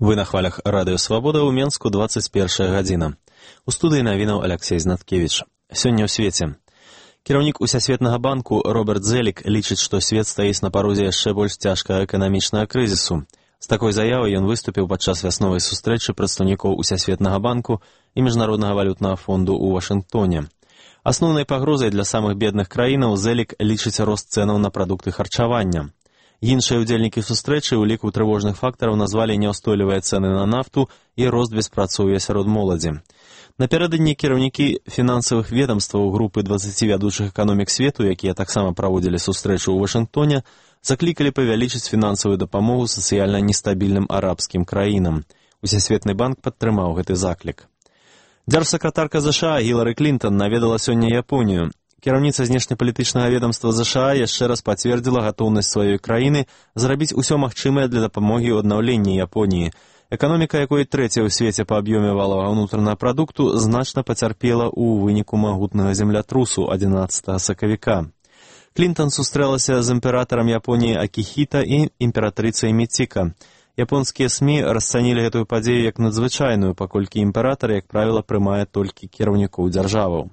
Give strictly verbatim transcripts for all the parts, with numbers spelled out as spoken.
Вы на хвалях радыё Свабода ў Менску дваццаць першая гадзіна. У студыі навінаў Аляксей Знаткевіч. Сёння ў свеце. Кіраўнік Усесветнага банку Роберт Зелік лічыць, што свет стаіць на парозе яшчэ больш цяжкага эканамічнага крызісу. З такой заявай ён выступіў падчас вясновай сустрэчы прадстаўнікоў Усесветнага банку і Міжнароднага валютнага фонду ў Вашынгтоне. Асноўнай пагрозай для самых бедных краінаў Зелік лічыць рост цэнаў на прадукты харчавання. Іншыя ўдзельнікі сустрэчы ў ліку трывожных фактараў назвалі няўстойлівыя цэны на нафту і рост беспрацоўя сярод моладзі. Напярэдадні кіраўнікі фінансавых ведамстваў групы дваццаці вядучых эканомік свету, якія таксама праводзілі сустрэчу ў Вашынгтоне, заклікалі павялічыць фінансавую дапамогу сацыяльна нестабільным арабскім краінам. Усесветны банк падтрымаў гэты заклік. Дзяржсакратарка ЗША Гілары Клінтон наведала сёння Японію. Кіраўніца знешнепалітычнага ведамства ЗША яшчэ раз пацвердзіла гатоўнасць сваёй краіны зрабіць усё магчымае для дапамогі ў аднаўленні Японіі. Эканоміка, якой трэцяя ў свеце па аб'ёме валовага ўнутранага прадукту, значна пацярпела ў выніку магутнага землятрусу адзінаццатага сакавіка. Клінтон сустрэлася з імператарам Японіі Акіхіта і імператрыцай Міціка. Японскія СМІ расцанілі гэтую падзею як надзвычайную, паколькі імператар, як правіла, прымае толькі кіраўнікоў дзяржаваў.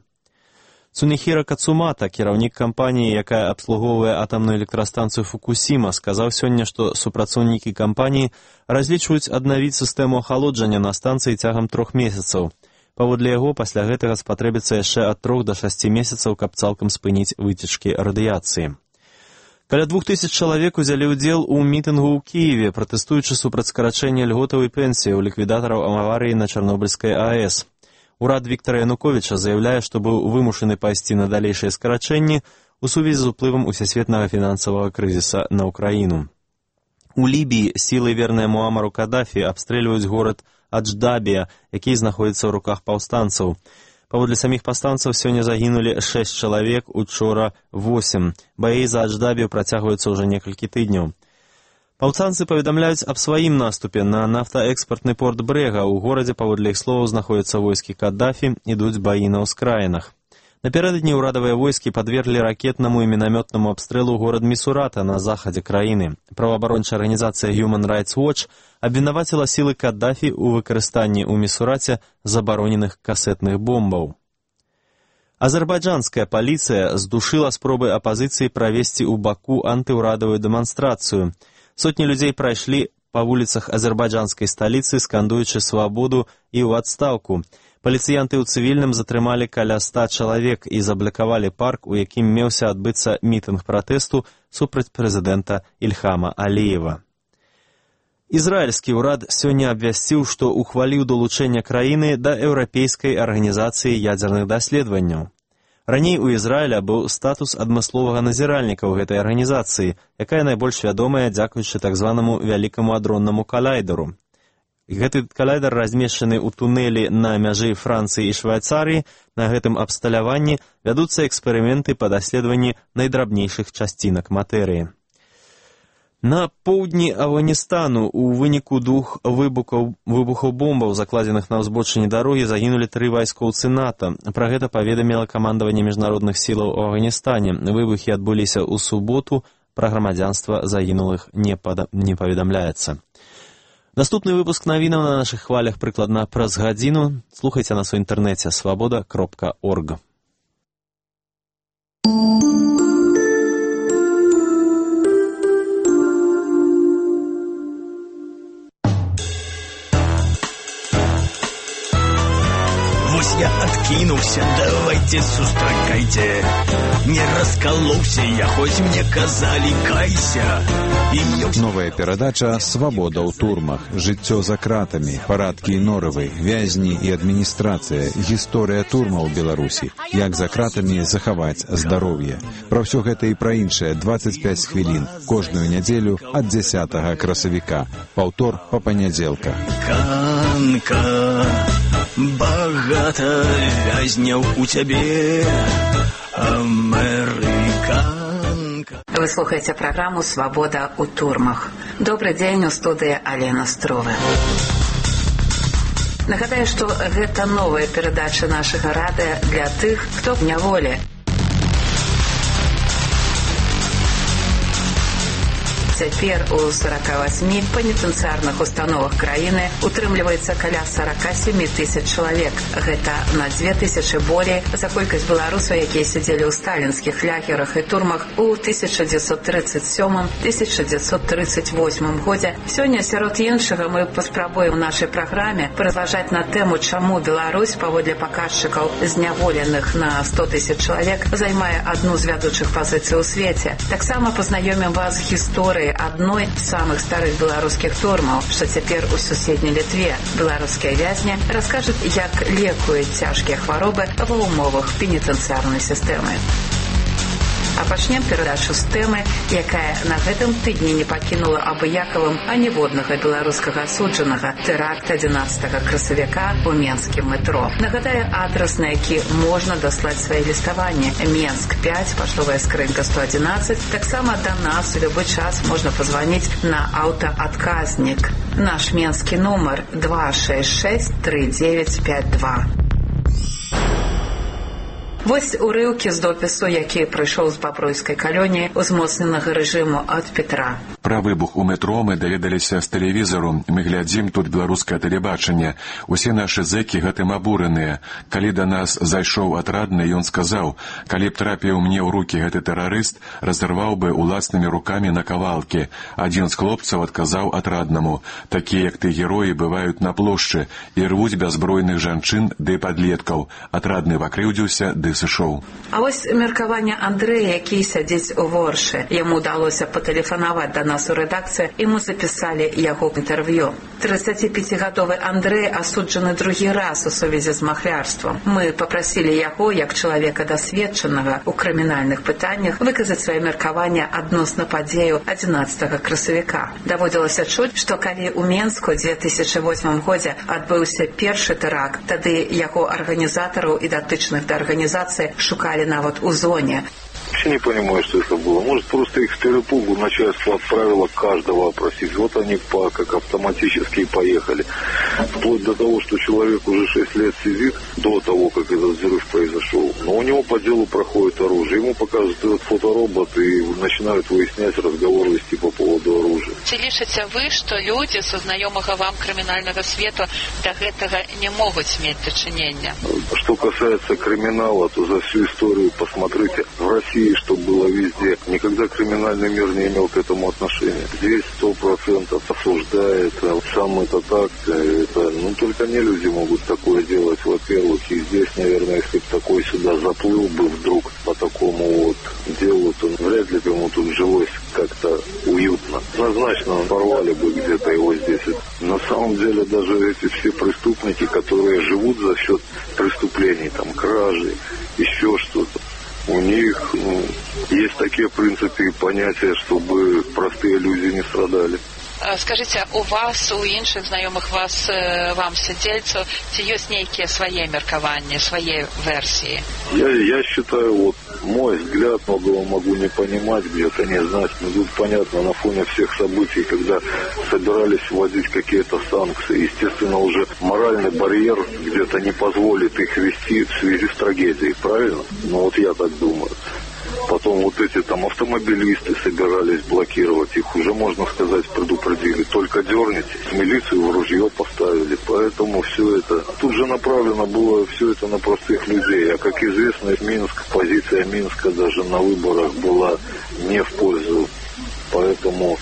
Цунехіра Кацумата, кіраўнік кампаніі, якая абслугоўвае атамную электрастанцыю Фукусіма, сказаў сёння, што супрацоўнікі кампаніі разлічваюць аднавіць сістэму ахалоджання на станцыі цягам трох месяцаў. Паводле яго, пасля гэтага спатрэбіцца яшчэ ад трох да шасці месяцаў, каб цалкам спыніць выцечкі радыяцыі. Каля двух тысяч чалавек узялі ўдзел у мітынгу ў Кіеве, пратэстуючы супраць скарачэння льготаў і пенсій у ліквідатараў аварыі на Чарнобыльскай АЭС. Урад Віктара Януковіча заяўляе, што быў вымушаны пайсці на далейшыя скарачэнні ў сувязі з уплывам усесветнага фінансавага крызіса на ўкраіну. У Лібіі сілы, верныя Муамару Кадафі, абстрэльваюць горад Адждабія, які знаходзіцца ў руках паўстанцаў. Паводле саміх паўстанцаў сёння загінулі шэсць чалавек, учора восем. Баі за Адждабію працягваюцца ўжо некалькі тыдняў. Паўстанцы паведамляюць аб сваім наступе на нафтаэкспартны порт Брэга. У горадзе, паводле іх словаў, знаходзяцца войскі Каддафі, ідуць баі на ўскраінах. Напярэдадні ўрадавыя войскі падверглі ракетнаму і мінамётнаму абстрэлу горад Місурата на захадзе краіны. Праваабарончая арганізацыя Human Rights Watch абвінаваціла сілы Каддафі ў выкарыстанні ў Місураце забароненых касетных бомбаў. Азербайджанская паліцыя здушыла спробы апазіцыі правесці ў Баку антыўрадавую дэманстрацыю. Сотні людзей прайшлі па вуліцах азербайджанскай сталіцы, скандуючы свабоду і ў адстаўку. Паліцыянты ў цывільным затрымалі каля ста чалавек і заблакавалі парк, у якім меўся адбыцца мітынг пратэсту супраць прэзідэнта Ільхама Аліева. Ізраільскі ўрад сёння абвясціў, што ухваліў далучэнне краіны да Еўрапейскай арганізацыі ядзерных даследаванняў. Раней у Ізраіля быў статус адмысловага назіральніка ў гэтай арганізацыі, якая найбольш вядомая дзякуючы так званаму вялікаму адроннаму калайдару. Гэты калайдар размешчаны ў тунэлі на мяжы Францыі і Швайцарыі. На гэтым абсталяванні вядуцца эксперыменты па даследаванні найдрабнейшых часцінак матэрыі. На поўдні Афганістану у выніку двух выбухаў, выбухаў бомбаў, закладзеных на ўзбочыне дарогі, загінулі тры вайскоўцы НАТО. Пра гэта паведаміла камандаванне міжнародных сілаў у Афганістане. Выбухі адбыліся ў суботу, пра грамадзянства загінулых не, пада... не паведамляецца. Наступны выпуск навінаў на нашых хвалях прыкладна праз гадзіну. Слухайце нас у інтэрнэце свабода кропка орг. Я откинулся, давайте сустракайте. Не раскололся я, хоть мне казали кайся. Новая перадача «Свабода ў турмах». Жыццё за кратамі, парадкі і норавы, вязні і адміністрацыя, гісторыя турмаў Беларусі, як за кратамі захаваць здароўе. Пра ўсё гэта і пра іншае дваццаць пяць хвілін кожную нядзелю ад дзясятага красавіка. Паўтор па панядзелках. Канка, багата вязняў у цябе, амерыканка. Вы слухаеце праграму «Свабода ў турмах». Добры дзень, у студыі Алена Строва. Нагадаю, што гэта новая перадача нашага радыё для тых, хто в няволі. Цяпер у сорока восьми пенітэнцыярных установах краіны утрымліваецца каля сорока семи тысяч чалавек. Гэта на две тысячи болей за колькасць беларусаў, якія сядзелі ў сталінскіх лагерах і турмах у тысяча дзевяцьсот тридцать сёмым — тысяча дзевяцьсот тридцать восьмым годзе. Сёння, сярод іншага, мы паспрабуем у нашай праграме паразважаць на тэму, чаму Беларусь, паводле паказчыкаў зняволеных на сто тысяч чалавек, займае адну з вядучых пазіцый у свеце. Таксама пазнаёмім вас з гісторыяй адной з самых старых беларускіх турмаў, што цяпер у суседняй Літве. Беларускія вязні раскажуць, як лекуюць цяжкія хваробы ва ўмовах пенітэнцыярнай сістэмы. А пачнем перадачу з тэмы, якая на гэтым тыдні не пакінула абыякавым аніводнага беларускага асуджанага — тэракт адзінаццатага красавіка ў менскім метро. Нагадаю адрас, на які можна даслаць свае ліставанні: Менск пять, паштовая скрынка сто одиннадцать. Таксама да нас у любы час можна пазваніць на аўтаадказнік. Наш менскі нумар два шесть шесть три девять пять два. Вось урыўкі з допісу, які прыйшоў з бабруйскай калоніі узмоцненага рэжыму ад Петра. Пра выбух у метро мы даведаліся з тэлевізару. Мы глядзім тут беларускае тэлебачанне. Усе нашы зэкі гэтым абураныя. Калі да нас зайшоў атрадны, ён сказаў: калі б трапіў мне ў рукі гэты тэрарыст, разарваў бы уласнымі рукамі на кавалкі. Адзін з хлопцаў адказаў атраднаму: такія, як ты, героі, бываюць на плошчы і рвуць бяззбройных жанчын ды падлеткаў. Атрадны пакрыўдзіўся ды сышоў. А вось меркаванне Андрэя, які сядзіць у Воршы. Яму ўдалося патэлефанаваць да нас у рэдакцыі, і мы запісалі яго інтэрв'ю. тридцатипятигадовы Андрэй асуджаны другі раз у сувязі з махлярствам. Мы папрасілі яго, як чалавека дасведчанага ў крымінальных пытаннях, выказаць сваё меркаванне адносна падзеяў адзінаццатага красавіка. Даводзілася чуць, што калі ў Менску ў две тысячи восьмым годзе адбыўся першы тэракт, тады яго арганізатараў і датычных да арганізацыі шукали нават у зоне. Вообще не понимаю, что это было. Может, просто их с перепугу начальство отправило каждого опросить. Вот они по, как автоматически поехали. Вплоть до того, что человек уже шесть лет сидит до того, как этот взрыв произошел. Но у него по делу проходит оружие. Ему показывают этот фоторобот и начинают выяснять, разговор вести по поводу оружия. Ці лічыце вы, што людзі са знаёмага вам крымінальнага свету да гэтага не могуць мець дачынення? Что касается криминала, то за всю историю посмотрите в России, что было везде. Никогда криминальный мир не имел к этому отношения. Здесь сто процентов осуждает. Сам этот акт, это, ну, только не люди могут такое делать, во-первых. И здесь, наверное, если бы такой сюда заплыл бы вдруг по такому вот делу, то вряд ли бы ему тут жилось как-то уютно. Однозначно порвали бы где-то его здесь. На самом деле даже эти все преступники, которые живут за счет преступлений, там, кражи, еще что-то, у них, ну, есть такие принципы и понятия, чтобы простые люди не страдали. Скажите, у вас, у іншых знаёмых вас, вам сядзельцаў, ці ёсць нейкія свае меркаванні, свае версии? Я, я считаю, вот, мой взгляд, могу, могу не понимать, где-то не знать, но тут понятно, на фоне всех событий, когда собирались вводить какие-то санкции, естественно, уже моральный барьер где-то не позволит их вести в связи с трагедией, правильно? Ну вот я так думаю. Потом вот эти там автомобилисты собирались блокировать, их уже, можно сказать, предупредили. Только дерните, милицию в ружье поставили. Поэтому все это... Тут же направлено было все это на простых людей. А как известно, Минск, позиция Минска даже на выборах была не в пользу. Поэтому...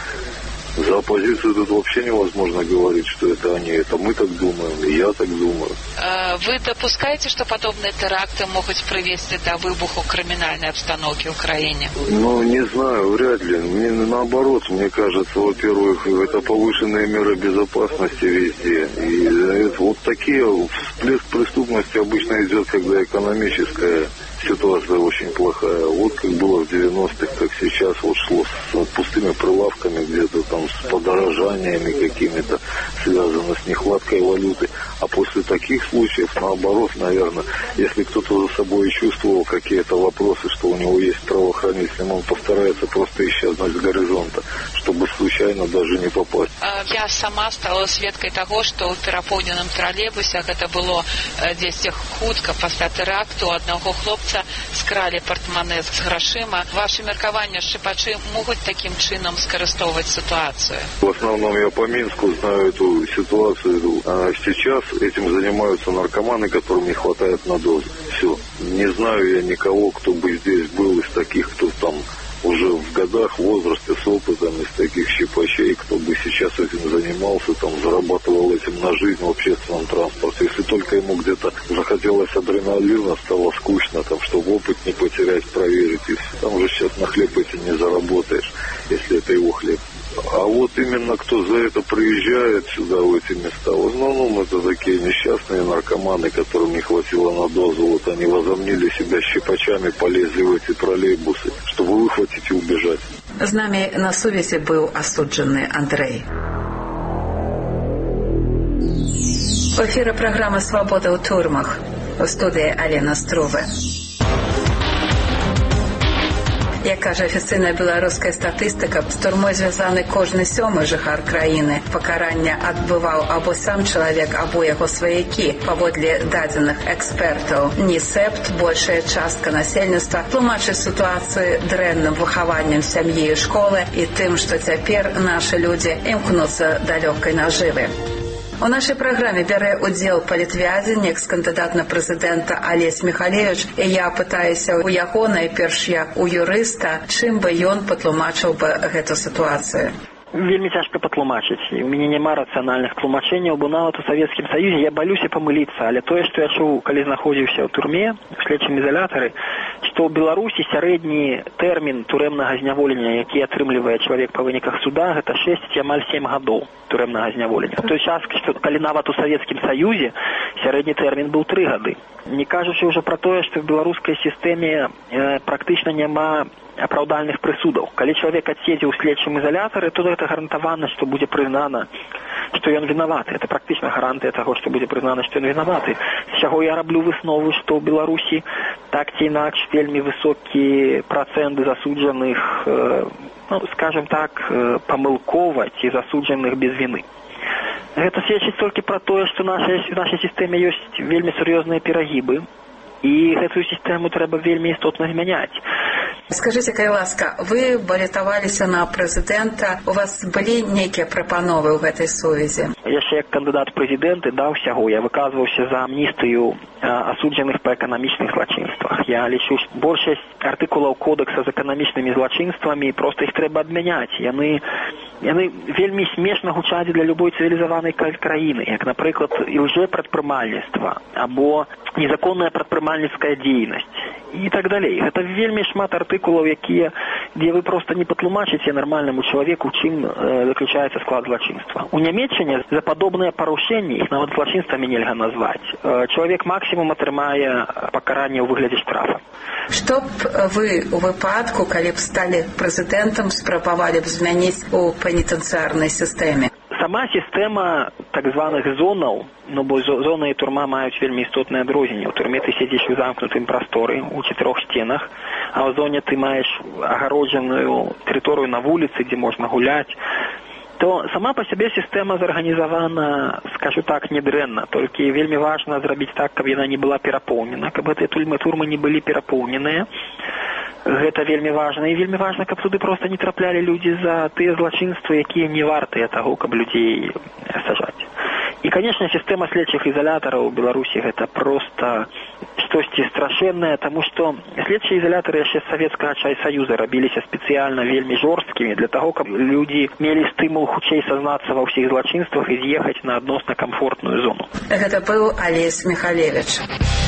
За оппозицию тут вообще невозможно говорить, что это они. Это мы так думаем, и я так думаю. Вы допускаете, что подобные теракты могут привести до выбуха криминальной обстановки в Украине? Ну, не знаю, вряд ли. Мне наоборот, мне кажется, во-первых, это повышенные меры безопасности везде. И это, вот такие всплеск преступности обычно идет, когда экономическая ситуация очень плохая. Вот как было в девяностых, так сейчас вот шло с пустыми прилавками, где-то там с подорожаниями какими-то, связано с нехваткой валюты. А после таких случаев, наоборот, наверное, если кто-то за собой чувствовал какие-то вопросы, что у него есть правоохранительные правоохранителям, он постарается просто исчезнуть с горизонта, чтобы случайно даже не попасть. Я сама стала сведкай того, што ў перапоўненым тралейбусе, гэта было дзесьці хутка пасля тэракту, аднаго хлопца скралі партманэ з грашыма. Ваши меркаванні, шчыпачы могуць такім чынам скарыстоўваць ситуацию? В основном я по Минску знаю эту ситуацию. А сейчас этим занимаются наркоманы, которым не хватает на дозу. Все. Не знаю я никого, кто бы здесь был из таких, кто там уже в годах, в возрасте, с опытом, из таких щипачей, кто бы сейчас этим занимался, там, зарабатывал этим на жизнь в общественном транспорте. Если только ему где-то захотелось адреналина, стало скучно, там, чтобы опыт не потерять, проверить, и все. Там же сейчас на хлеб этим не заработаешь, если это его хлеб. А вот именно кто за это приезжает сюда, в эти места, в основном это такие несчастные наркоманы, которым не хватило на дозу. Вот они возомнили себя щипачами, полезли в эти троллейбусы, чтобы выхватить и убежать. З нами на сувязі був осуджений Андрей. В ефірі програма «Свобода у турмах». У студії Алена Струве. Як каже офіційна білоруська статистика, з турмою зв'язаний кожний сьомий жихар країни. Покарання адбываў або сам чалавек, або яго сваякі. Паводле дадзеных экспертаў, ні сэпт, большая частка насельніцтва тлумачыць сітуацыю дрэнным выхаваннем сям'і і школы і тым, што цяпер нашы людзі імкнуцца да лёгкай нажывы. У нашай праграме бярэ ўдзел палітвязень, экс-кандыдат на прэзідэнта Алесь Михалевич, і я пытаюся у яго, найперш як у юрыста, чым бы ён патлумачыў бы гэту сітуацыю. Вельмі цяжка патлумачыць. У мяне няма рацыянальных тлумачэнняў, бо нават у Савецкім Саюзе я балюся памыліцца, але тое, што я чуў, калі знаходзіўся ў турме, у следчым ізалятары, што ў Беларусі сярэдні тэрмін турэмнага зняволення, які атрымлівае чалавек па выніках суда, гэта шэсць ці амаль сем гадоў турэмнага зняволення. У той час, што калі нават у Савецкім Саюзе сярэдні тэрмін быў тры гады. Не кажучы ўжо пра тое, што в беларускай сістэме э, практычна няма апраўдальных прысудаў. Калі чалавек адседзе ў следчым ізалятары, то гэта гарантавана, што будзе прызнана, што ён вінаваты. Это практычна гарантыя таго, што будзе прызнана, што ён вінаваты. З чаго я раблю выснову, што ў Беларусі так ці інакш вельмі высокі працэнт засуджаных, э, ну, скажем так, э, памылкова ці засуджаных без віны. Гэта сведчыць толькі пра тое, што в нашай сістэме ёсць вельмі сур'ёзныя перагібы, і гэтую сістэму трэба вельмі істотна змяняць. Скажите, кай ласка, вы балетаваліся на прэзідэнта, у вас былі нейкія прапановы ў гэтай сувязі? Яшчэ як кандыдат прэзідэнты да ўсяго я выказваўся за амністыю асуджаных па эканамічных злачынствах. Я лічу, што большасць артыкулаў кодекса з эканамічнымі злачынствамі проста іх трэба адмяняць. Яны яны вельмі смешна гучаць для любой цывілізаванай краіны, як, напрыклад, ілжэпрадпрымальніцтва або незаконная прадпрымальніцкая дзейнасць і так далей. Гэта вельмі шмат артыкулаў, якія, дзе вы проста не патлумачыце нармальнаму чалавеку, чым э, заключаецца склад злачынства. У Нямецчыне за падобныя парушэнні, іх нават злачынствамі нельга назваць, э, чалавек максімум атрымае пакаранне ў выглядзе штрафа. Што б вы у выпадку, калі б сталі прэзідэнтам, спрабавалі б змяніць у пенітэнцыярнай сістэме? Сама сістэма так званых зонаў, ну бо зона і турма маюць вельмі істотнае адрозненне. У турме ты сядзіш у замкнутым прасторы, у чатырох сценах, а ў зоне ты маеш агароджаную тэрыторыю на вуліцы, дзе можна гуляць. То сама па сябе сістэма зарганізавана, скажу так, недрэнна. Толькі вельмі важна зрабіць так, каб яна не была перапоўнена, каб гэтыя турмы не былі перапоўненыя. Гэта вельмі важна. І вельмі важна, каб туды проста не траплялі людзі за тыя злачынствы, якія не вартыя таго, каб людзей сажаць. І, канешне, сістэма следчых ізалятараў у Беларусі гэта проста штосьці страшэннае, таму што следчыя ізалятары яшчэ з Савецкага Саюза рабіліся спецыяльна вельмі жорсткімі для таго, каб людзі мелі стымул хутчэй сазнацца ва ўсіх злачынствах і з'ехаць на адносна камфортную зону. Гэта быў Алесь Михалевич.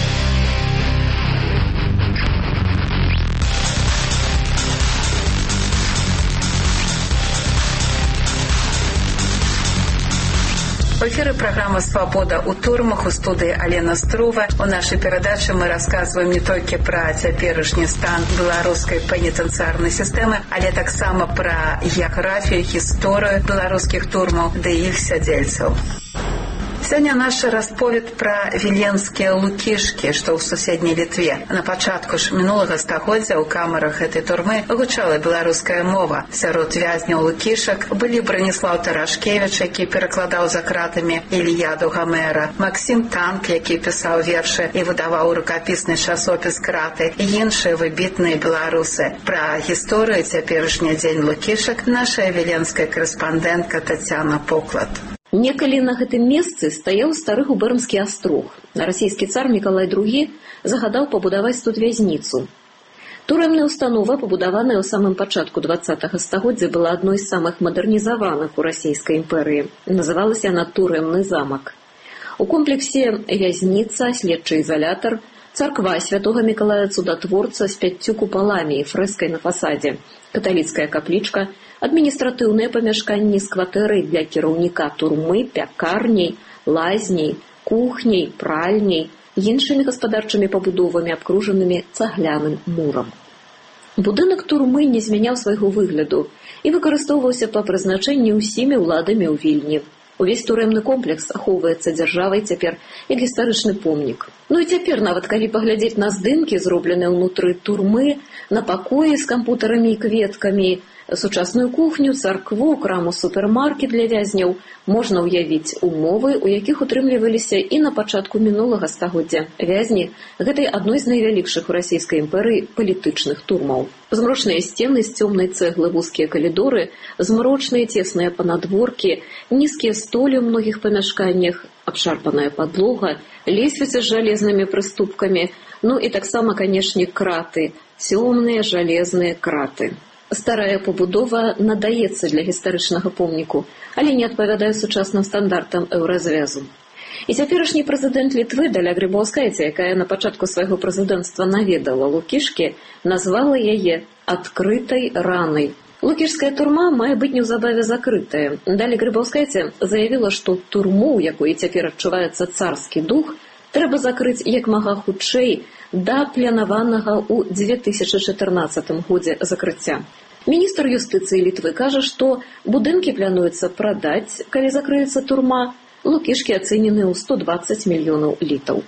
В эфире программа «Свобода у турмах», у студии Алена Струва. У нашей передачи мы рассказываем не только про цяперашні стан беларускай пенітэнцыярнай сістэмы, але таксама про геаграфію, гісторыю беларускіх турмаў ды іх сядзельцаў. Сёння наш расповед пра віленскія лукішкі, што ў суседняй Літве. На пачатку ж мінулага стагоддзя ў камерах гэтай турмы гучала беларуская мова. Сярод вязняў лукішак былі Браніслаў Тарашкевіч, які перакладаў за кратамі Іліяду Гамера, Максім Танк, які пісаў вершы і выдаваў рукапісны часопіс «Краты», і іншыя выбітныя беларусы. Пра гісторыю цяперашні дзень лукішак наша віленская корэспандэнтка Тацяна Поклад. Некалі на гэтым месцы стаяў стары губернскі астрог. Расійскі цар Мікалай другі загадаў пабудаваць тут вязніцу. Турэмная установа, пабудаваная ў самым пачатку дваццатага стагоддзя, была адной з самых мадэрнізаваных у расійскай імперыі. Называлася яна Турэмны замак. У комплексе вязніца, следчы ізалятар, царква святога Мікалая Цудатворца з пяццю купаламі і фрэскай на фасадзе, каталіцкая каплічка, адміністратыўныя памяшканні з кватэрай для кіраўніка турмы, пякарняй, лазняй, кухняй, пральняй, іншымі гаспадарчымі пабудовамі, абкружанымі цагляным мурам. Будынак турмы не змяняў свайго выгляду і выкарыстоўваўся па прызначэнні ўсімі ўладамі ў Вільні. Увесь турэмны комплекс ахоўваецца дзяржавай цяпер як гістарычны помнік. Ну і цяпер, нават калі паглядзець на здымкі, зробленыя ўнутры турмы, на пакоі з кампутарамі і кветкамі, сучасную кухню, царкву, краму, супермаркет для вязняў, можна ўявіць умовы, у якіх утрымліваліся і на пачатку мінулага стагоддзя вязні гэтай адной з найвялікшых у расійскай імперыі палітычных турмаў. Змрочныя сцены з цёмнай цэглы, вузкія калідоры, змрочныя цесныя панадворкі, нізкія столі ў многіх памяшканнях, абшарпаная падлога, лесвіцы з жалезнымі прыступкамі, ну і таксама, канешне, краты, цёмныя жалезныя краты. Старая пабудова надаецца для гістарычнага помніку, але не адпавядае сучасным стандартам еўразвязу. І цяперашні прэзідэнт Літвы Даля Грыбаўскайця, якая на пачатку свайго прэзідэнцтва наведала Лукішкі, назвала яе адкрытай ранай. Лукішская турма мае быць неўзабаве закрытая. Даля Грыбаўскайця заявіла, што турму, у якой цяпер адчуваецца царскі дух, трэба закрыць як мага хутчэй да планаванага ў дзве тысячы чатырнаццатым годзе закрыцця. Міністр юстыцыі Літвы кажа, што будынкі плануецца прадаць, калі закрыецца турма. Лукішкі ацэнены ў сто дваццаць мільёнаў літаў.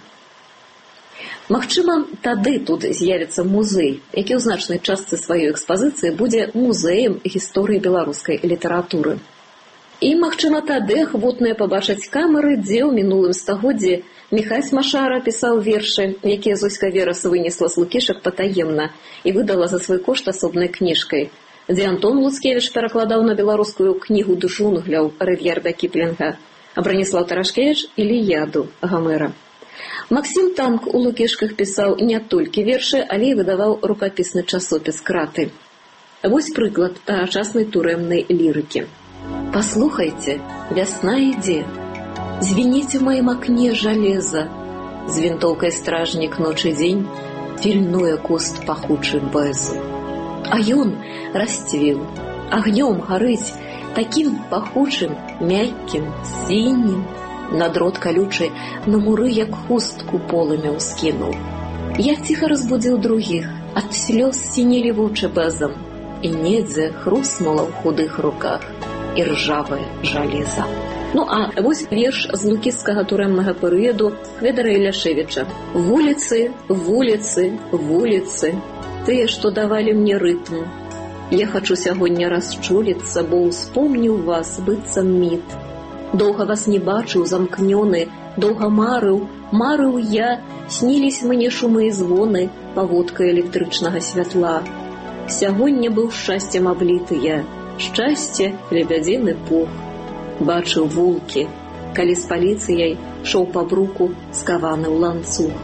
Магчыма, тады тут з'явіцца музей, які ў значнай частцы сваёй экспазіцыі будзе музеем гісторыі беларускай літаратуры. І, магчыма, тады ахвотныя пабачаць камеры, дзе ў мінулым стагоддзі Міхась Машара пісаў вершы, якія Зоська Верас вынесла з Лукішак патаемна і выдала за свой кошт асобнай кніжкай, дзе Антон Луцкевіч перакладаў на беларускую кнігу джунгляў Рывьярда Кіплінга, а Браніслаў Тарашкевіч Іліяду Гамера. Максім Танк у Лукішках пісаў не толькі вершы, але і выдаваў рукапісны часопіс «Краты». Вось прыклад тагачаснай турэмнай лірыкі. «Послухайте, вясна ідзе. Звеніць у маім акне жалеза. З вінтоўкай стражнік ноч і дзень пільнуе куст пахучы бэзу. А ён расцвіў, агнём гарыць, такім пахучым, мяккім, сінім. На дрот калючы на муры, як хустку полымя ўскінуў. Я ціха разбудзіў другіх, ад слёз сінелі вочы бэзам, і недзе хруснула ў худых руках іржавае жалеза». Ну а вось верш з лукішскага турэмнага перыяду Хведара Іляшевіча. «Вуліцы, вуліцы, вуліцы, тыя, што давалі мне рытм. Я хачу сягоння расчуліцца, бо ўспомніў вас, быццам міт. Доўга вас не бачыў, замкнёны, доўга марыў, марыў я, снілись мне шумы і звоны, паводка электрычнага святла. Сягоння быў шчасцем абліты я, шчасце, лебядзіны пух. Бачыў вулкі, калі з паліцыяй шоў па бруку, скаваны ў ланцуг».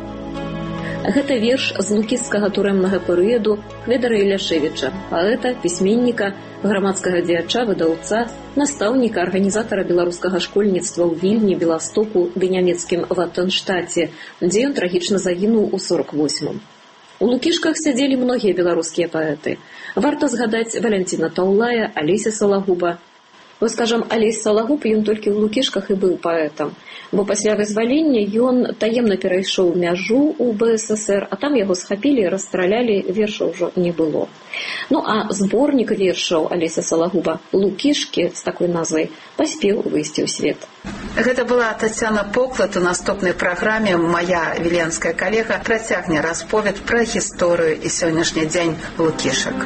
Гэта верш з лукішскага турэмнага перыяду Хведара Іляшевіча, паэта, пісьменніка, грамадскага дзеяча, выдаўца, настаўніка, арганізатара беларускага школьніцтва ў Вільні, Беластоку ды нямецкім Ваттенштаце, дзе ён трагічна загінуў у сорак восьмым. У Лукішках сядзелі многія беларускія паэты. Варта згадаць Валянціна Таўлая, Алеся Салагуба. Вот, скажем, Алесь Салагуб, ён толькі ў Лукішках і быў паэтам, бо пасля вызвалення ён таемна перайшоў мяжу ў бэ эс эсэр, а там яго схапілі і расстралялі, вершаў ўжо не было. Ну, а зборнік вершаў Алеся Салагуба «Лукішкі» з такой назвай паспеў выйсці ў свет. Гэта была Тацяна Поклад. У наступнай праграме мая віленская калега працягне расповед пра гісторыю і сённяшні дзень лукішак.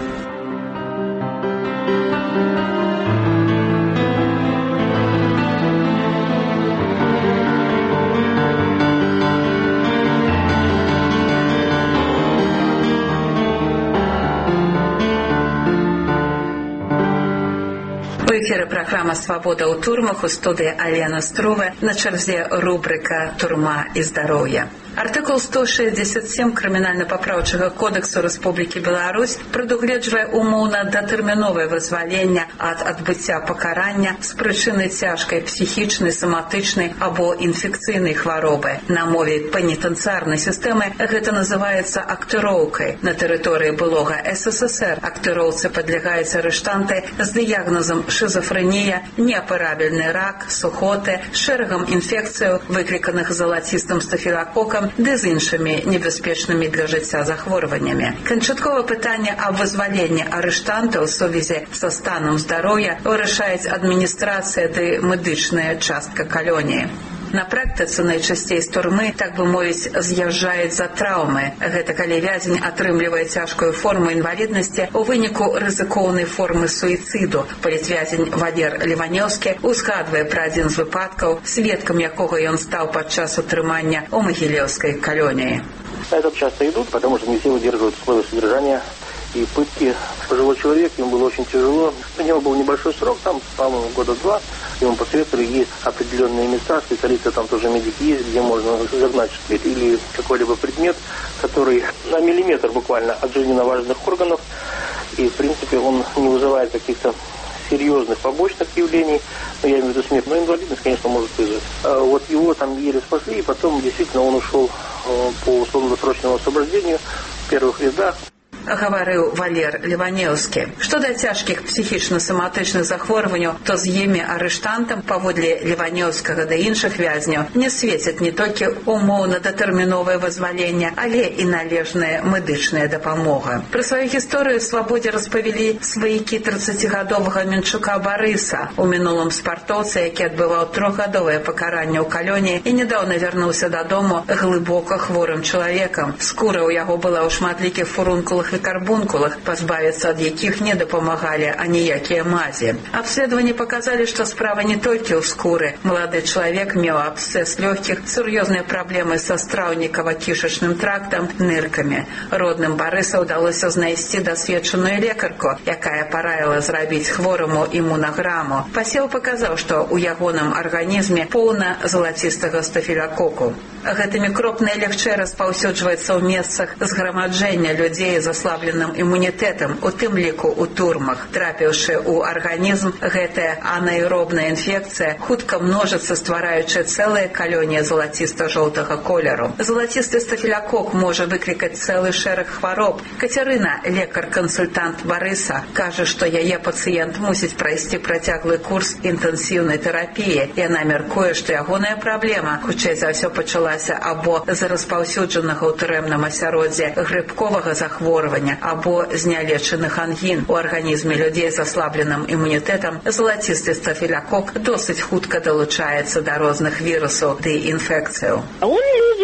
У эфіры праграма «Свабода ў турмах», у студыі Алена Струва, на чарзе рубрика «Турма і здароўе». Артыкул сто шэсцьдзесят сем Крымінальна-папраўчага кодексу Рэспублікі Беларусь прадугледжвае умоўна-датэрміновае вызваленне ад адбыцця пакарання з прычыны цяжкай псіхічнай, соматычнай або інфекцыйнай хваробы. На мове пенітэнцыярнай сістэмы гэта называецца актыроўкай. На тэрыторыі былога эс эс эс эр актыроўцы падлягаюць арыштанты з дыягназам шызафрэнія, неапарабельны рак, сухоты, шэрагам інфекцыяў, выкліканых залацістым стафілакокам, ды з іншымі небяспечнымі для жыцця захворваннямі. Канчатковае пытанне аб вызваленні арыштантаў у сувязі са станам здароўя вырашаюць адміністрацыя ды медычная частка калоніі. На практыцы найчасцей з турмы, так бы мовіць, з'язджаюць за траўмы. Гэта калі вязень атрымлівае цяжкую форму інваліднасці ў выніку рызыкоўнай формы суіцыду. Палітвязень Валер Ліванёўскі узгадвае пра адзін з выпадкаў, сведкам якога ён стаў падчас утрымання ў Магілёўскай калоніі. Это часто идут, потому что не все выдерживают условия содержания и пытки. Пожилой человек, ему было очень тяжело. У него был небольшой срок, там, по-моему, года два. Ему посоветовали, есть определенные места, специалисты там тоже медики есть, где можно загнать шпиль или какой-либо предмет, который на миллиметр буквально от жизненно важных органов. И, в принципе, он не вызывает каких-то серьезных побочных явлений, ну, я имею в виду смерть, но инвалидность, конечно, может вызвать. А вот его там еле спасли, и потом действительно он ушел по условно-досрочному освобождению в первых рядах. Гаварыў Валер Ліванёўскі. Што да цяжкіх псіхічна-соматычных захворванняў, то з імі арыштантам, паводле Ліванёўскага да іншых вязняў, не свецяць не толькі умоўна-датэрміновае вызваленне, але і належная медычная дапамога. Пра сваю гісторыю свабодзе распавялі сваякі трыццацігадовага Менчука Барыса, у мінулым спартоўца, які адбываў трохгадовае пакаранне ў калоніі і нядаўна вярнуўся дадому глыбока хворым чалавекам. Скура ў яго была ў шматлікіх фурункулах і карбункулах, пазбавіцца ад якіх не дапамагалі аніякія мазі. Абследаванні паказалі, што справа не толькі ў скуры. Малады чалавек меў абсцэс лёгкіх, сур'ёзныя праблемы са страўнікава-кішачным трактам, ныркамі. Родным Барыса ўдалося знайсці дасведчаную лекарку, якая параіла зрабіць хвораму імунаграму. Пасеў паказаў, што ў ягоным арганізме поўна залацістага стафілакоку. Гэты мікроб найлягчэй распаўсюджваецца ў месцах зграмаджэння людзей з аслабленым імунітэтам, у тым ліку ў турмах. Трапіўшы ў арганізм, гэтая анаэробная інфекцыя хутка множыцца, ствараючы цэлыя калоніі залаціста-жоўтага колеру. Залацісты стафілякок можа выклікаць цэлы шэраг хвароб. Кацярына, лекар-кансультант Барыса, кажа, што яе пацыент мусіць прайсці працяглы курс інтэнсіўнай тэрапіі. Яна мяркуе, што ягоная праблема хутчэй за ўсё пачалася або з распаўсюджанага ў турэмным асяроддзі грыбковага захворвання, або з нялечаных ангін. У арганізме людзей з аслабленым імунітэтам залацісты стафілякок досыць хутка далучаецца да розных вірусаў ды інфекцыяў. Он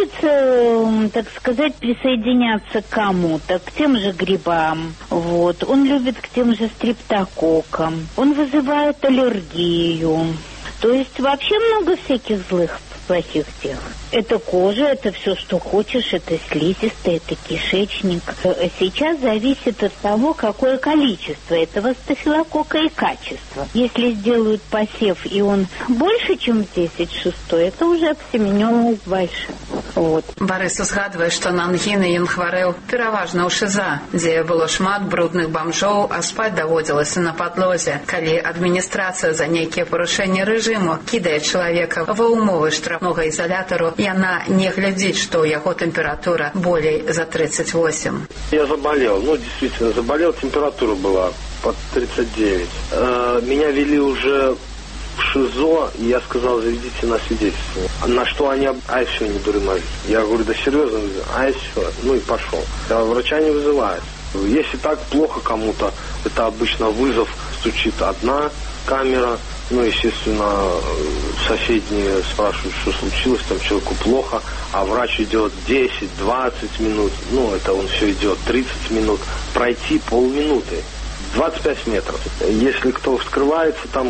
любит, так сказать, присоединяться к кому-то, к тем же грибам. Вот. Он любит к тем же стрептококкам. Он вызывает аллергию. То есть вообще много всяких злых, плохих дел. Это кожа, это все, что хочешь, это слизистый, это кишечник. Сейчас зависит от того, какое количество этого стафилококка и качество. Если сделают посев, и он больше, чем в десять шестой, это уже обсемененность большая. Вот. Барыс узгадвае, што на ангіны ён хварэў пераважна ў шыза, дзе было шмат брудных бамжоў, а спаць даводзілася на падлозе. Калі адміністрацыя за нейкія парушэнні рэжыму кідае чалавека ва ўмовы штрафнога ізалятару, яна не глядзіць, што ў яго тэмпература болей за тридцать восемь. Я заболел, ну действительно заболел, температура была под тридцать девять. Меня вели уже в ШИЗО, и я сказал, заведите на свидетельство. На что они, ай, все, не дури мать. Я говорю, да серьезно, ай, все, ну и пошел. А врача не вызывает. Если так плохо кому-то, это обычно вызов, стучит одна камера, ну, естественно, соседние спрашивают, что случилось, там человеку плохо, а врач идет десять-двадцать минут, ну, это он все идет тридцать минут, пройти полминуты, двадцать пять метров. Если кто вскрывается, там,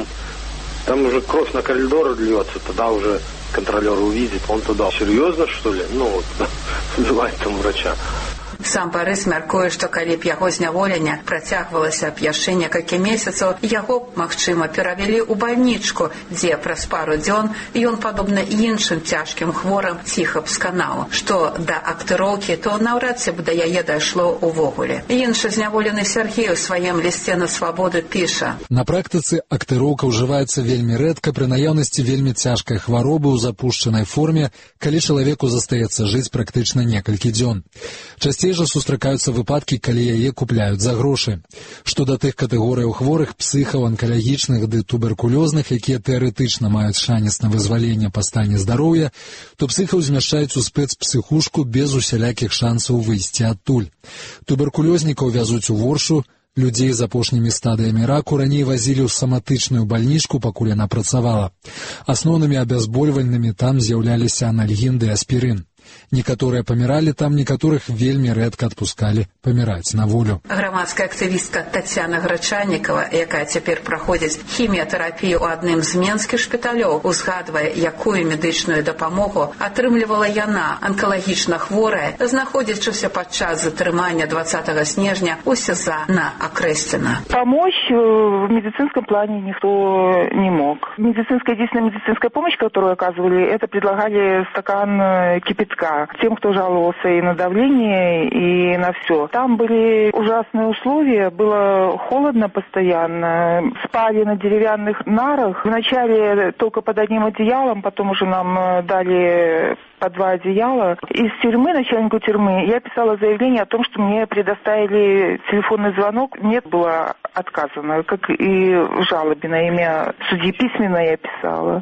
там уже кровь на коридор льется, тогда уже контролер увидит, он туда. Серьезно, что ли? Ну, вот, вызывает там врача. Сам Барыс мяркуе, што калі б яго зняволення працягвалася б яшчэ некалькі месяцаў, яго б, магчыма, перавялі ў бальнічку, дзе праз пару дзён ён, падобна іншым цяжкім хворым, ціха б сканаў. Што да актыроўкі, то наўрад ці б да яе дайшло ўвогуле. Іншы зняволены Сергей у сваім лісце на свабоду піша. На практыцы актыроўка ўжываецца вельмі рэдка пры наяўнасці вельмі цяжкай хваробы ў запушчанай форме, калі чалавеку застаецца жыць практычна некалькі дзён. Часцей жа сустракаюцца выпадкі, калі яе купляюць за грошы. Што да тых катэгорыяў хворых, псіхаў, анкалагічных ды туберкулёзных, якія тэарэтычна маюць шанец на вызваленне па стане здароўя, то псіхаў змяшчаюць у спецпсіхушку без усялякіх шансаў выйсці адтуль. Туберкулёзнікаў вязуць у Воршу, людзей з апошнімі стадыямі раку раней вазілі ў саматычную бальнічку, пакуль яна працавала. Асноўнымі абязбольвальнымі там з'яўляліся анальгін ды аспірын. Некаторыя паміралі там, некаторых вельмі рэдка адпускалі паміраць на волю. Грамадская актывістка Тацяна Грачанікава, якая цяпер праходзіць хіміятэрапію ў адным з менскіх шпіталёў, узгадвае, якую медычную дапамогу атрымлівала яна, анкалагічна хворая, знаходзячыся падчас затрымання двадцатого снежня у СІЗА на Окрестина. Помочь в медицинском плане никто не мог. Медицинская, единственная медицинская помощь, которую оказывали, это предлагали стакан кипятка тем, кто жаловался и на давление, и на все. Там были ужасные условия, было холодно постоянно, спали на деревянных нарах. Вначале только под одним одеялом, потом уже нам дали по два одеяла. Из тюрьмы, начальнику тюрьмы, я писала заявление о том, что мне предоставили телефонный звонок. Мне было отказано, как и в жалобе на имя судьи письменно я писала.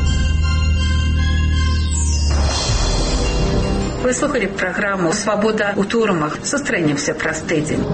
Вы слухали программу «Свобода у турмах». Сустрэнемся праз тыдзень.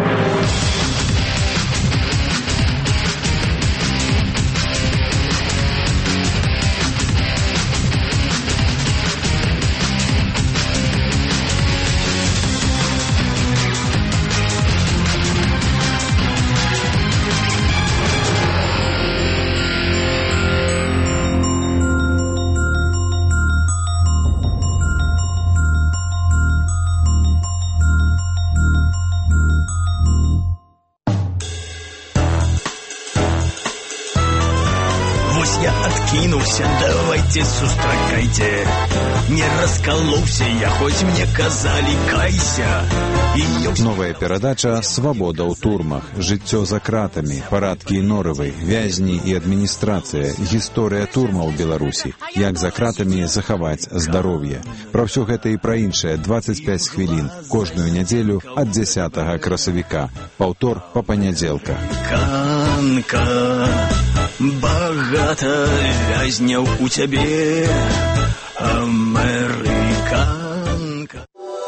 Давайте сустракайте. Не раскололся я, хоть мне казали кайся. І... Новая перадача «Свабода ў турмах». Жыццё за кратамі, парадкі і норавы, вязні і адміністрацыя, гісторыя турмаў Беларусі, як за кратамі захаваць здароўе. Пра ўсё гэта і пра іншае двадцать пять хвілін кожную нядзелю ад дзясятага красавіка. Паўтор па панядзелках. Канка, багата вязняў у цябе, амерыканка.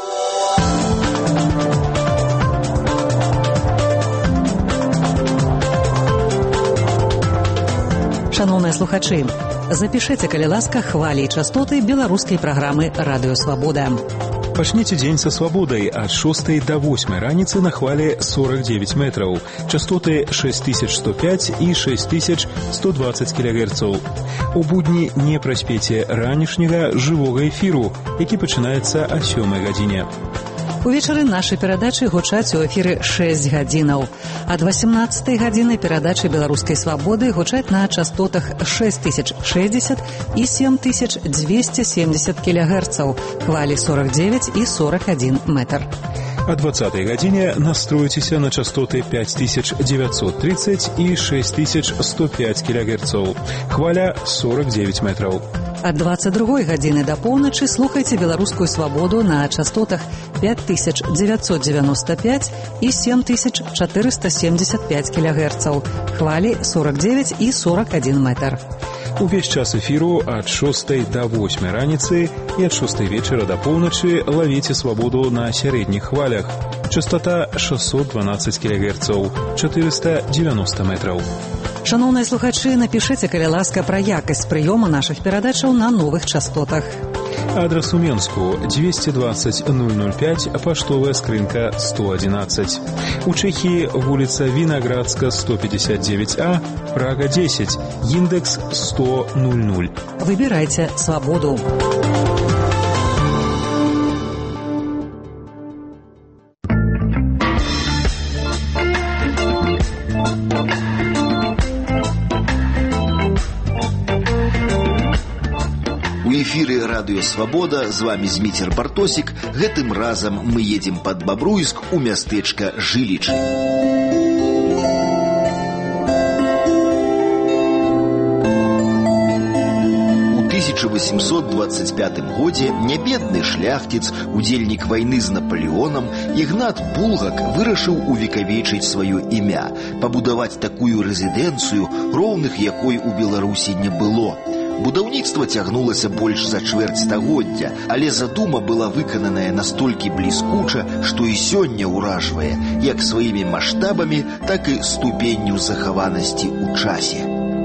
Шановныя слухачы, запішыце, калі ласка, хвалі і частоты беларускай праграмы «Радыё Свабода». Пачніце дзень са свабодай ад шостай да восьмай раніцы на хвалі сорок девять метраў, частоты шесть тысяч сто пять і шесть тысяч сто двадцать кілогерцаў. У будні не праспеце ранішняга жывога эфіру, які пачынаецца о сёмай гадзіне. Увечары нашай перадачы гучаць у эфіры шэсць гадзінаў. Ад восемнадцатай гадзіны перадачы беларускай свабоды гучаць на частотах шесть тысяч шестьдесят і семь тысяч двести семьдесят кілогерцаў, хвалі сорок девять і сорок один метр. О двадцатай гадзіне настроіцеся на частоты пять тысяч девятьсот тридцать і шесть тысяч сто пять кілогерцаў, хваля сорок девять метраў. Ад дваццаць другой гадзіны да поўначы слухайце беларускую свабоду на частотах пять тысяч девятьсот девяносто пять і семь тысяч четыреста семьдесят пять килогерцаў, хвалі сорок девять і сорок один метр. Увесь час эфіру ад шостай да восьмай раніцы і ад шостай вечара да поўначы лавіце свабоду на сярэдніх хвалях. Частота шестьсот двенадцать килогерцаў, четыреста девяносто метраў. Шановныя слухачы, напішыце, калі ласка, пра якасць прыёма нашых перадачаў на новых частотах. Адрес у Менску двести двадцать ноль ноль пять, паштовая скрынка сто одиннадцать. У Чехии вулица Виноградска сто пятьдесят девять А, Прага десять, индекс сто ноль. Выбирайте свободу. У эфіры радыё «Свабода», з вами Зміцер Бартосік. Гэтым разам мы едзем пад Бабруйск у мястэчка Жылічы. У тысяча восемьсот двадцать пятым годзе нябедны шляхціц, удзельнік вайны з Наполеонам, Ігнат Булгак вырашыў увекавечыць сваё імя, пабудаваць такую рэзідэнцыю, роўных якой у Беларусі не было. Будаўніцтва цягнулася больш за чвэрць стагоддзя, але задума была выкананая настолькі бліскуча, што і сёння ўражвае, як сваімі маштабамі, так і ступенню захаванасці ў часе.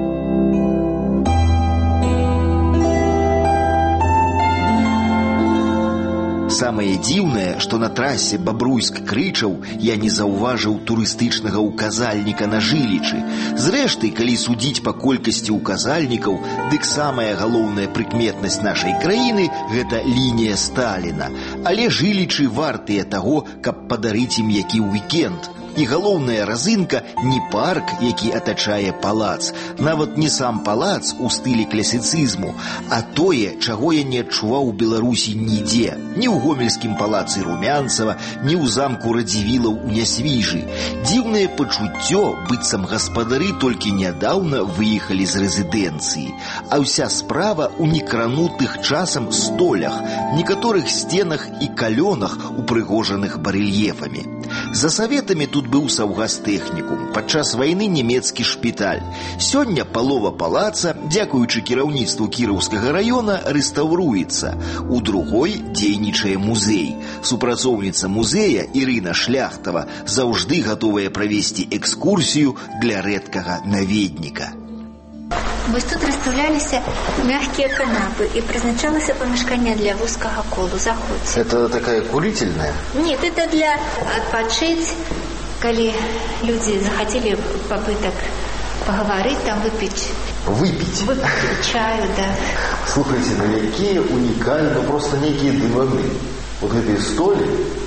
Самае дзіўнае, што на трасе Бабруйск-Крычаў я не заўважыў турыстычнага ўказальніка на Жылічы. Зрэшты, калі судзіць па колькасці ўказальнікаў, дык самая галоўная прыкметнасць нашай краіны – гэта лінія Сталіна. Але Жылічы вартыя таго, каб падарыць ім які ўікенд. І галоўная разынка не парк, які атачае палац, нават не сам палац у стылі класіцызму, а тое, чаго я не адчуваў у Беларусі нідзе, ні ў гомельскім палацы Румянцава, ні ў замку Радзівілаў у Нясвіжы. Дзіўнае пачуццё, быццам гаспадары толькі нядаўна выехалі з рэзідэнцыі, а ўся справа ў некранутых часам столях, некаторых сценах і калёнах, упрыгожаных барэльефамі. За саветамі тут быў саўгастэхнікум, падчас вайны нямецкі шпіталь. Сёння палова палаца, дзякуючы кіраўніцтву Кіраўскага раёна, рэстаўруецца. У другой дзейнічае музей. Супрацоўніца музея Ірына Шляхтава заўжды гатовая правесці экскурсію для рэдкага наведніка. Вось тут расстаўляліся мягкія канапы і прызначалася памяшканне для вузкага колу. Заходзьце. Это такая курительная? Нет, это для адпачыць, калі людзі захацелі пабытак пагаварыць, там выпіць. Выпіць? Выпіць чаю, да. Слухайце, ну якія унікальны, ну просто нейкія дываны. Вот гэтыя столі.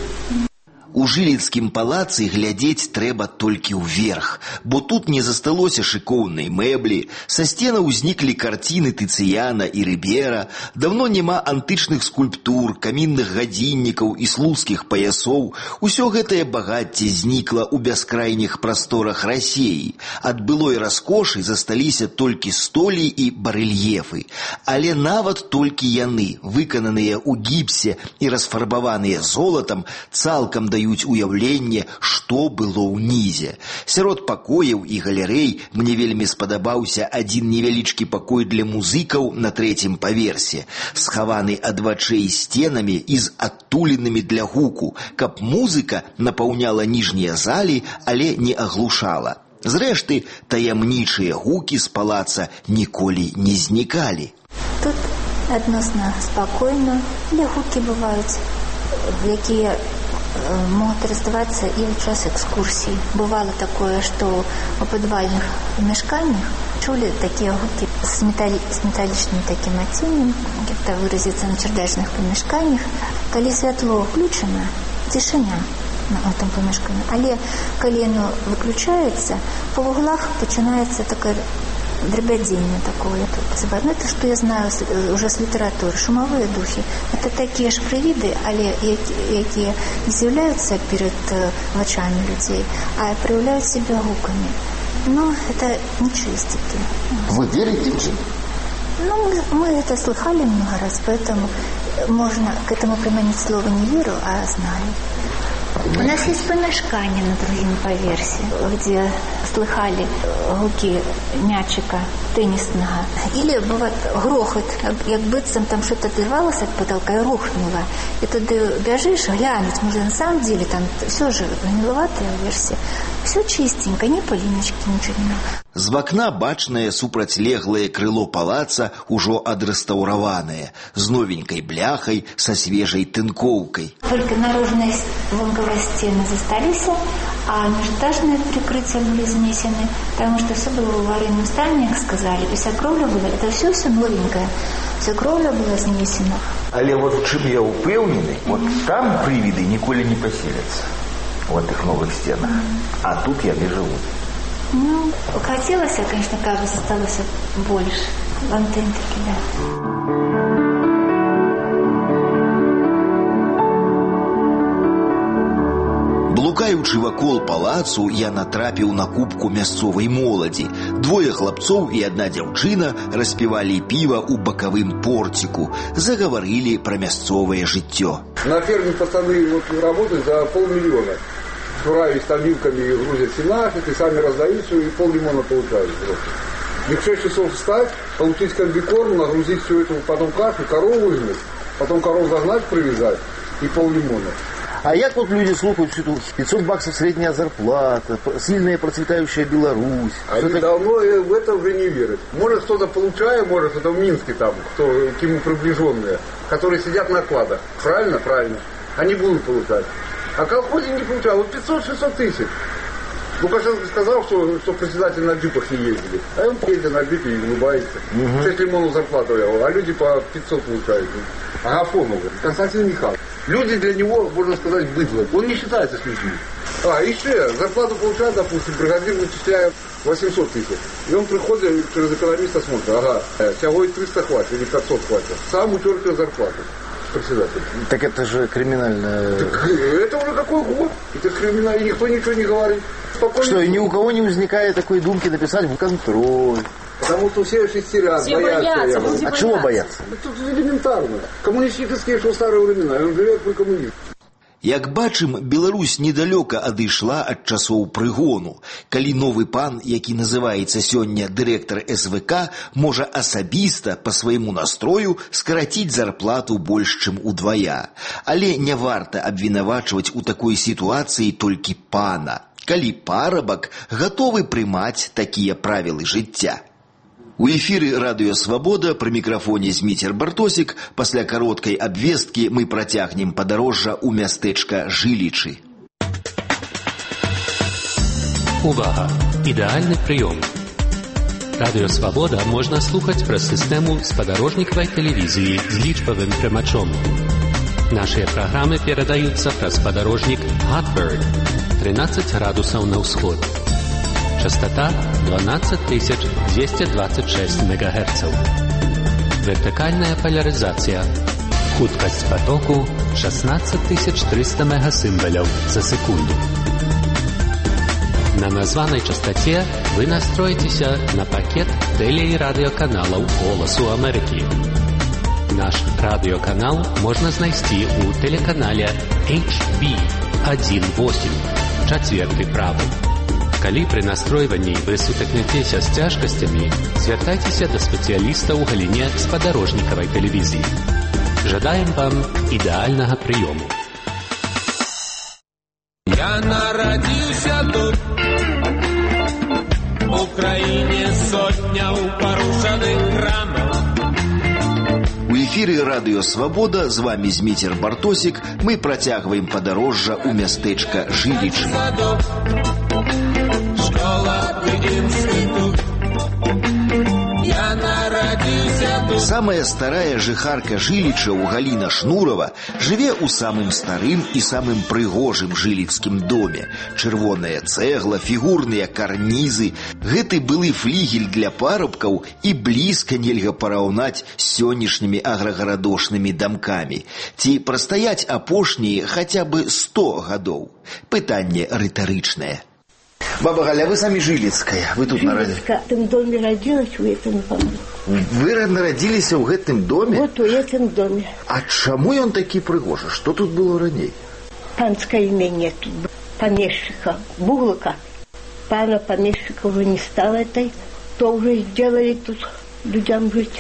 У Жыліцкім палацы глядзець трэба толькі ўверх, бо тут не засталося шыкоўнай мэблі, са сценаў узніклі карціны Тыцыяна і Рыбера, даўно няма антычных скульптур, камінных гадзіннікаў і слуцкіх паясоў. Усё гэтае багацце знікла ў бяскрайніх прасторах Расеі. Ад былой раскошы засталіся толькі столі і барэльефы. Але нават толькі яны, выкананыя ў гіпсе і расфарбаваныя золатам, цалкам даюць уяўленне, што было ўнізе. Сярод пакояў і галерэй мне вельмі спадабаўся адзін невялічкі пакой для музыкаў на трэцім паверсе, схаваны ад вачэй сценамі і з адтулінамі для гуку, каб музыка напаўняла ніжнія залі, але не аглушала. Зрэшты, таямнічыя гукі з палаца ніколі не знікалі. Тут адносна спакойна, але гукі бываюць, якія могут раздаваться и в час экскурсий. Бывало такое, что в подвальных помещениях чули такие гуки с, металли, с металличным таким оттенем, как-то выразиться на чердачных помещениях. Коли светло включено, тишина на этом помещении. Але коли оно выключается, по углах начинается такая дребедение такое. Ну, это, что я знаю уже с литературы. Шумовые духи. Это такие ж привиды, але якія не з'являються перед очами людей, а проявляют себя гуками. Но это не чистики. Вы верите в это? Ну, мы это слыхали много раз, поэтому можно к этому применить слово не веру, а знаю. У нас есть помешкання на другім поверсі, где слыхали гуки мячика теннисного. Или бывает грохот, як быццам там что-то оторвалось от потолка и рухнуло. И ты бежишь глянуть, может, на самом деле там все же гниловатая версия. Все чистенько, ни пылиночки, ничего не надо. З вакна бачнае супрацьлеглае крыло палаца ўжо адрэстаўраванае, з новенькай бляхай, са свежай тынкоўкай. Только наружные вонковые стены застались, а межэтажные прикрытия были занесены, потому что все было в аварийном стании, как сказали, и вся кровля была, это все-все новенькое, вся кровля была занесена. Але вот в чем я упевнены, вот там привиды николи не поселятся, в этих новых стенах, а тут я не живу. Ну, хотелось, конечно, как бы осталось больше. Антенники, да. Блукаючы вакол палацу, я натрапіў на купку мясцовай моладзі. Двое хлапцоў і адна дзяўчына распівалі піва ў бакавым порціку, загаварылі пра мясцовае жыццё. На ферме пацаны вот работают за полмиллиона. Шураюсь там вилками и грузят сенажник, и сами раздают все, и поллимона получают. И в шесть часов встать, получить комбикорм, нагрузить все это, потом кашу, корову выгнать, потом корову загнать, привязать, и поллимона. А як вот люди слухают всю эту пятьсот баксов средняя зарплата, сильная процветающая Беларусь? Они так... давно в это уже не верят. Может, кто-то получает, может, это в Минске там, кто к ему приближенные, которые сидят на кладах. Правильно? Правильно. Они будут получать. А колхозе не получал. Вот пятьсот-шестьсот тысяч. Лукашенко сказал, что, что председатели на джипах не ездили. А он едет на джипе и улыбается. Угу. шесть лимонов зарплату я, а люди по пятьсот получают. А Афонов, Константин Михайлович. Люди для него, можно сказать, быдло. Он не считается с людьми. А, еще зарплату получает, допустим, бригадир вычисляет восемьсот тысяч. И он приходит через экономиста, смотрит, ага, всего и триста хватит, или пятьсот хватит. Сам утерпел зарплату. Председатель. Так это же криминально. Так, это уже какой год? Это криминально, и никто ничего не говорит. Спокойно. Что, и ни у кого не возникает такой думки написать в контроль? Потому что все шестерят, все боятся. боятся а боятся. чего боятся? Тут элементарно. Коммунистические, что старые времена, он живет при коммунизме. Як бачым, Беларусь недалёка адышла ад часоў прыгону, калі новы пан, які называецца сёння дырэктар эс вэ ка, можа асабіста па свайму настрою скараціць зарплату больш, чым удвая. Але не варта абвінавачваць у такой сітуацыі толькі пана, калі парабак гатовы прымаць такія правілы жыцця. У эфіры радыё «Свабода» пры мікрафоне Зміцер Бартосік. Пасля кароткай абвесткі мы працягнем падарожжа ў мястэчка Жылічы. Увага! Ідэальны прыём. Радыё «Свабода» можна слухаць праз сістэму спадарожнікавай тэлевізіі з лічбавым прымачом. Нашыя праграмы перадаюцца праз спадарожнік Hotbird тринадцать градусаў на ўсход. Частота двенадцать тысяч двести двадцать шесть мегагерцаў. Вертикальная поляризация. Хуткость потоку шестнадцать тысяч триста мегасимволяў за секунду. На названной частоте вы настроитесь на пакет теле- и радиоканалов «Голосу Америки». Наш радиоканал можно знайсці у телеканале эйч би один восемь, четвертый правый. Калі пры настройванні вы сутыкнецеся з цяжкасцямі, звяртайцеся да спецыяліста ў галіне спадарожнікавай тэлевізіі. Жадаем вам ідэальнага прыёму. Я нарадзіўся тут, у краіне сотняў парушаных храмаў. У эфіры радыё «Свабода», з вамі Зміцер Бартосік, мы працягваем падарожжа ў мястэчка Жылічы. Самая старая жыхарка Жылічаў Галіна Шнурова жыве ў самым старым і самым прыгожым жыліцкім доме. Чырвоная цэгла, фігурныя карнізы. Гэты былы флігель для парабкаў і блізка нельга параўнаць з сённяшнімі аграгарадошнымі дамкамі. Ці прастаяць апошнія хаця бы сто гадоў? Пытанне рытарычнае. Баба Галя, вы сами Жилецкая, вы тут народились? В этом доме родилась, в этом доме. Вы народились в этом доме? Вот в этом доме. А чему он такой пригожий? Что тут было ранее? Панское имение тут было. Помещика, Буглака. Пана помещика уже не стало этой. То уже сделали тут людям жить.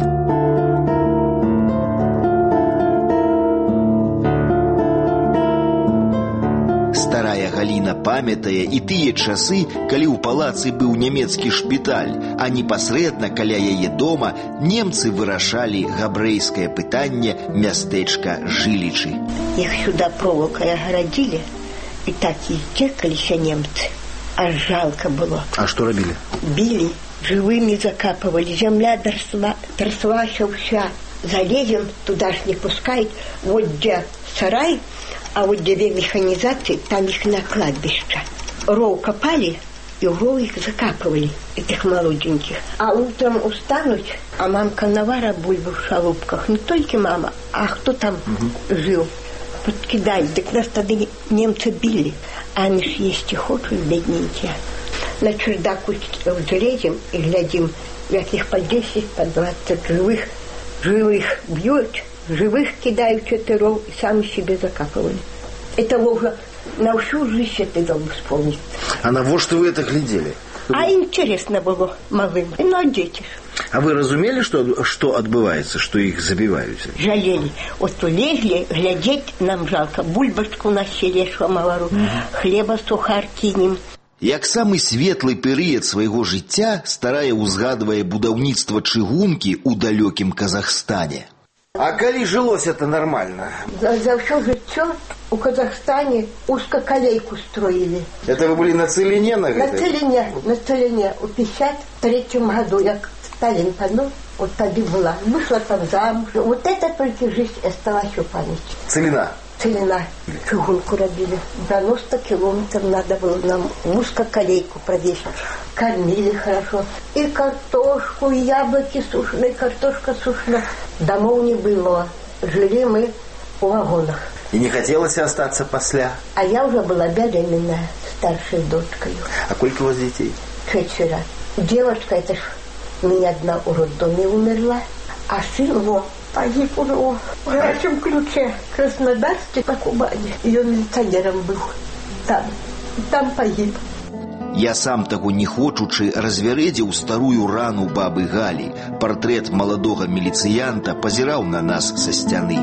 Старая Галина памятае і тыя часы, калі ў палацы быў нямецкі шпіталь, а непасрэдна каля яе дома немцы вырашалі габрэйскае пытанне мястэчка Жылічы. Их сюда проволокой огородили, и так и текалися немцы. Аж жалко было. А что робили? Били, живыми закапывали, земля трясла, тряслась вся. Залезем, туда ж не пускают. Вот где сарай, а вот где механизации, там их на кладбище. Ров копали, и в ров их закапывали, этих молоденьких. А утром устанут, а мамка навара бульбу в шалупках. Не только мама, а кто там угу. жил. Подкидали. Так нас тогда немцы били. А они ж есть и хочут, бедненькие. На чердак залезем и глядим, яких по десять, по двадцать живых. Живых бьют, живых кидают четверов и сами себе закапывали. Это уже на всю жизнь это дом вспомнить. А на во что вы это глядели? А интересно было малым. Ну, а дети. А вы разумели, что, что отбывается, что их забивают? Жалели. Вот лезли, глядеть нам жалко. Бульбочку на селе шамавару, угу. хлеба сухар кинем. Як самы светлы перыяд свайго жыцця старая ўзгадвае будаўніцтва чыгункі ў далёкім Казахстане. А калі жылось это нормально? За, за все жыццё у Казахстане узкоколейку строили. Это вы были на Целине? На, на Целине, на Целине. В пятьдесят третьем году, як Сталин подул, вот тогда была. Вышла там замуж. Вот это только жизнь осталась в памяти. Целина? Целина. Чугунку робили. девяносто километров надо было нам узкоколейку провесить. Кормили хорошо. И картошку, и яблоки сушеные, картошка сушеная. Домов не было. Жили мы в вагонах. И не хотелось остаться после? А я уже была беременная, старшей дочкой. А сколько у вас детей? Четверо. Девочка, это ж у меня одна в роддоме умерла. А сын его погиб уже в горячем ключе. Краснодарский по Кубани. Ее милиционером был. Там. Там погиб. Я сам таго не хочучы развярэдзіў старую рану бабы Галі. Партрэт маладога міліцыянта пазіраў на нас са сцяны.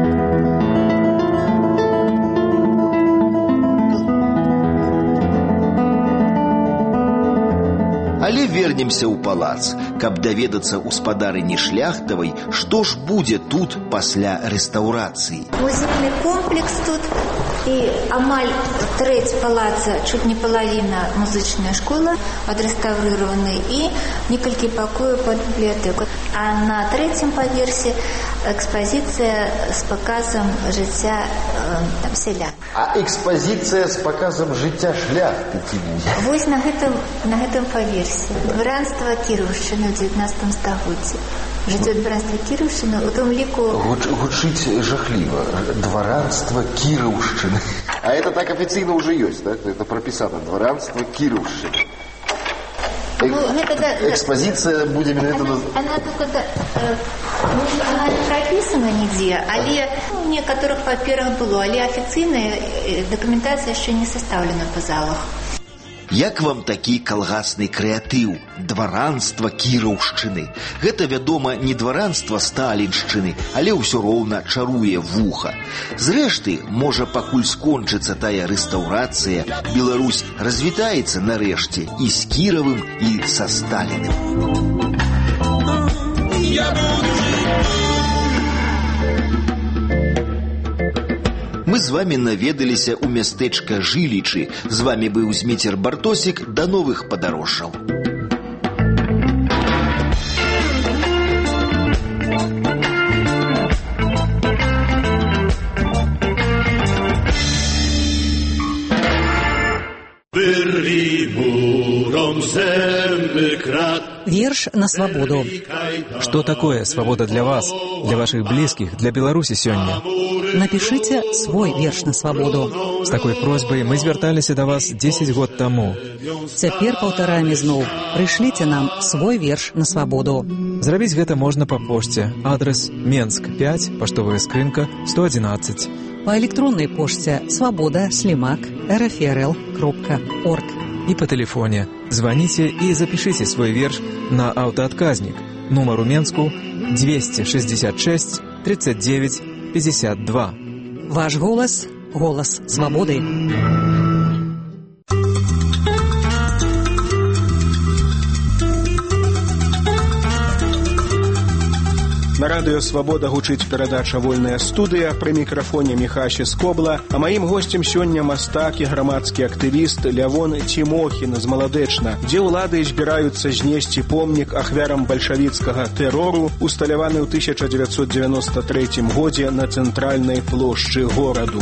Але вернемся ў палац, каб даведацца гаспадарыні Шляхтавай, што ж будзе тут пасля рэстаўрацыі. Музейный комплекс тут и амаль треть палаца, чуть не половина музычная школа отреставрированы и несколько покоев под библиотеку. А на третьем поверсе экспозиция с показом життя э, там, селян. А экспозиция с показом життя шляхты ці будзе? Вось на гэтым, на гэтым поверсе. Дворянство Кіровшчыны в девятнадцатом стагоддзі. Жыццё дворянства Кіровшчыны у том ліку... Гучыць жахліва. Дворянство Кіровшчыны. А это так официально уже есть, да? Это прописано. Дворянство Кіровшчыны. Эк... Ну, это, экспозиция будет именно... Она, это... она только... Э, она не прописана нигде, але ну, у некоторых паперах было, але официальная документация еще не составлена по залах. Як вам такі калгасны крэатыў? Дваранства Кіроўшчыны. Гэта, вядома, не дваранства Сталіншчыны, але ўсё роўна чаруе вуха. Зрэшты, можа, пакуль скончыцца тая рэстаўрацыя, Беларусь развітаецца нарэшце і з Кіравым, і са Сталіным. Мы з вами наведаліся ў мястэчка Жылічы. З вами быў Зміцер Бартосік. Да новых падарожжаў. Верш на свободу. Что такое свобода для вас, для ваших близких, для Беларуси сегодня? Напишите свой верш на свободу. С такой просьбой мы зверталіся до вас десять год тому. Цяпер паўтараем ізноў. Прышліце нам свой верш на свободу. Зрабіць гэта можна па пошце. Адрес Менск пять, паштовая скрынка сто одиннадцать. По электронной почте свобода слимак эр эф эр эл кропка орг. И по телефоне. Звоните и запишите свой верш на автоотказник. Номер у Менску двести шестьдесят шесть тридцать девять пятьдесят два. Ваш голос – голос свободы. На радыё «Свабода» гучыць перадача «Вольная студыя», пры мікрафоне Міхаші Скобла, а маім госцем сёння мастак і грамадскі актывіст Лявон Цімохін з Маладэчна, дзе ўлады збіраюцца знесці помнік ахвярам бальшавіцкага тэрору, усталяваны ў тысяча дзевяцьсот дзевяноста трэцім годзе на цэнтральнай плошчы гораду.